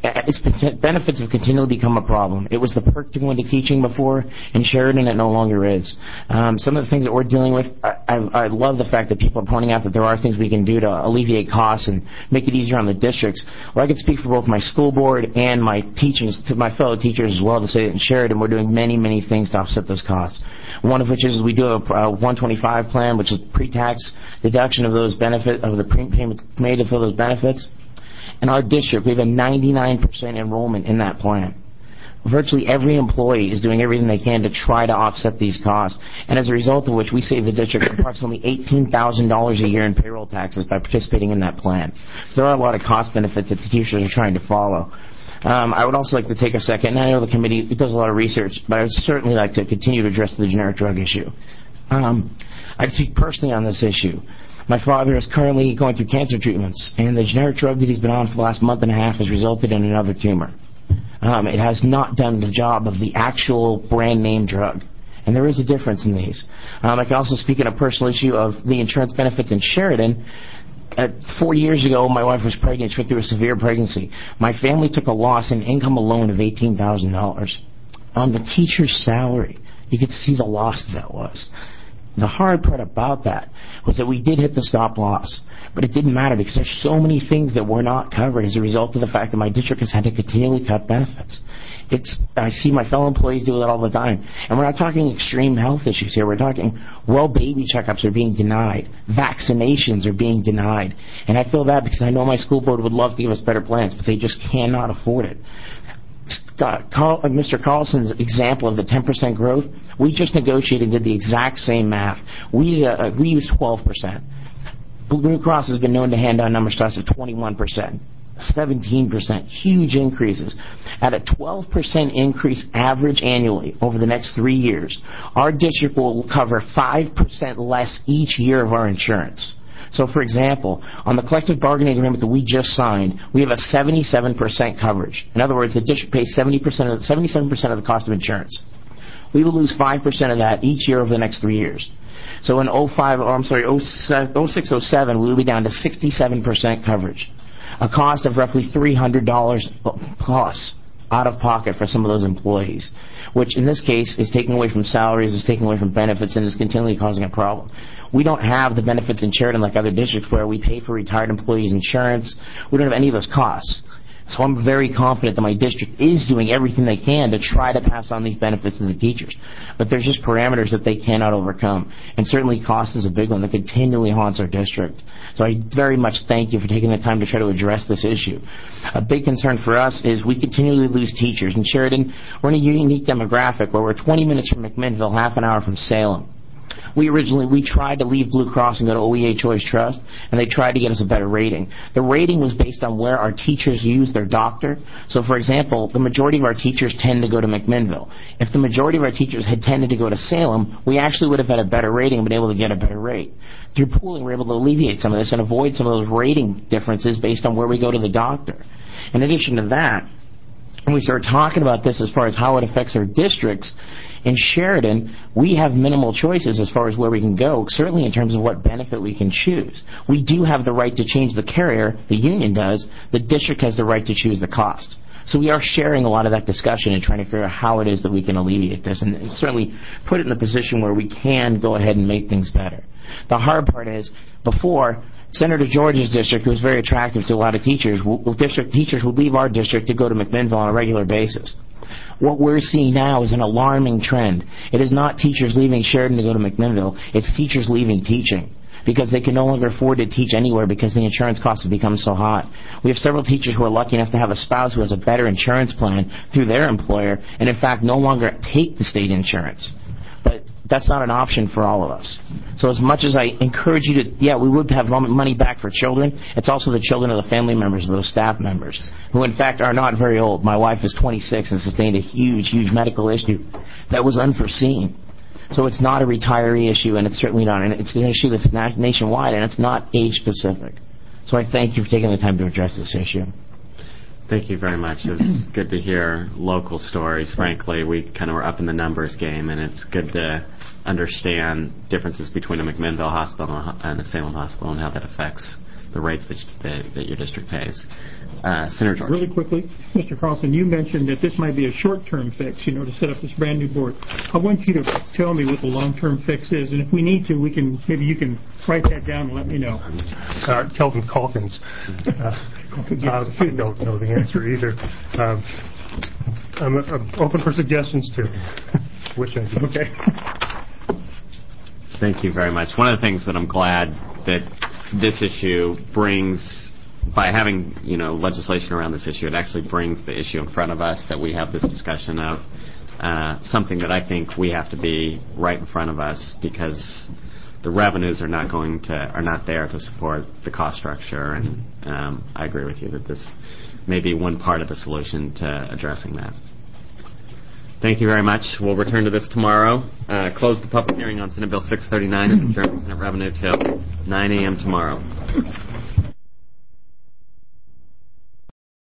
its benefits have continually become a problem. It was the perk to go into teaching before. In Sheridan, it no longer is. Some of the things that we're dealing with, I love the fact that people are pointing out that there are things we can do to alleviate costs and make it easier on the districts. Well, I can speak for both my school board and my fellow teachers as well to say that in Sheridan we're doing many, many things to offset those costs. One of which is we do a 125 plan, which is pre-tax deduction of those benefits, of the payments made to fill those benefits. In our district, we have a 99% enrollment in that plan. Virtually every employee is doing everything they can to try to offset these costs, and as a result of which we save the district approximately $18,000 a year in payroll taxes by participating in that plan. So there are a lot of cost benefits that the teachers are trying to follow. I would also like to take a second, and I know the committee does a lot of research, but I would certainly like to continue to address the generic drug issue. I speak personally on this issue. My father is currently going through cancer treatments, and the generic drug that he's been on for the last month and a half has resulted in another tumor. It has not done the job of the actual brand name drug, and there is a difference in these. I can also speak on a personal issue of the insurance benefits in Sheridan. 4 years ago, my wife was pregnant. She went through a severe pregnancy. My family took a loss in income alone of $18,000. On the teacher's salary, you could see the loss that was. The hard part about that was that we did hit the stop loss, but it didn't matter because there's so many things that were not covered as a result of the fact that my district has had to continually cut benefits. I see my fellow employees do that all the time. And we're not talking extreme health issues here. We're talking, baby checkups are being denied. Vaccinations are being denied. And I feel bad because I know my school board would love to give us better plans, but they just cannot afford it. Mr. Carlson's example of the 10% growth, we just negotiated and did the exact same math. We used 12%. Blue Cross has been known to hand down numbers to us of 21%, 17%, huge increases. At a 12% increase average annually over the next 3 years, our district will cover 5% less each year of our insurance. So, for example, on the collective bargaining agreement that we just signed, we have a 77% coverage. In other words, the district pays 77% of the cost of insurance. We will lose 5% of that each year over the next 3 years. So in 06-07, we will be down to 67% coverage, a cost of roughly $300 plus out of pocket for some of those employees, which in this case is taking away from salaries, is taking away from benefits, and is continually causing a problem. We don't have the benefits in Sheridan like other districts where we pay for retired employees' insurance. We don't have any of those costs. So I'm very confident that my district is doing everything they can to try to pass on these benefits to the teachers. But there's just parameters that they cannot overcome. And certainly cost is a big one that continually haunts our district. So I very much thank you for taking the time to try to address this issue. A big concern for us is we continually lose teachers. In Sheridan, we're in a unique demographic where we're 20 minutes from McMinnville, half an hour from Salem. We tried to leave Blue Cross and go to OEA Choice Trust, and they tried to get us a better rating. The rating was based on where our teachers use their doctor. So, for example, the majority of our teachers tend to go to McMinnville. If the majority of our teachers had tended to go to Salem, we actually would have had a better rating and been able to get a better rate. Through pooling, we're able to alleviate some of this and avoid some of those rating differences based on where we go to the doctor. In addition to that, when we start talking about this as far as how it affects our districts, in Sheridan, we have minimal choices as far as where we can go, certainly in terms of what benefit we can choose. We do have the right to change the carrier, the union does. The district has the right to choose the cost. So we are sharing a lot of that discussion and trying to figure out how it is that we can alleviate this and certainly put it in a position where we can go ahead and make things better. The hard part is, before, Senator George's district, who was very attractive to a lot of teachers, teachers would leave our district to go to McMinnville on a regular basis. What we're seeing now is an alarming trend. It is not teachers leaving Sheridan to go to McMinnville. It's teachers leaving teaching because they can no longer afford to teach anywhere because the insurance costs have become so high. We have several teachers who are lucky enough to have a spouse who has a better insurance plan through their employer and, in fact, no longer take the state insurance. But that's not an option for all of us. So as much as I encourage you to, we would have money back for children, it's also the children of the family members of those staff members, who in fact are not very old. My wife is 26 and sustained a huge medical issue that was unforeseen. So it's not a retiree issue, and it's certainly not. And it's an issue that's nationwide, and it's not age-specific. So I thank you for taking the time to address this issue. Thank you very much. It's good to hear local stories, frankly. We kind of were up in the numbers game, and it's good to understand differences between a McMinnville hospital and a Salem hospital and how that affects the rates that your district pays. Senator George. Really quickly, Mr. Carlson, you mentioned that this might be a short-term fix, to set up this brand new board. I want you to tell me what the long-term fix is, and if we need to, maybe you can write that down and let me know. Kelvin Calkins. I don't know the answer either. I'm open for suggestions too. Which I do. Okay. Thank you very much. One of the things that I'm glad that this issue brings, by having legislation around this issue, it actually brings the issue in front of us, that we have this discussion of something that I think we have to be right in front of us, because the revenues are not there to support the cost structure, and I agree with you that this may be one part of the solution to addressing that. Thank you very much. We'll return to this tomorrow. Close the public hearing on Senate Bill 639 and adjourn Senate Revenue till 9 a.m. tomorrow.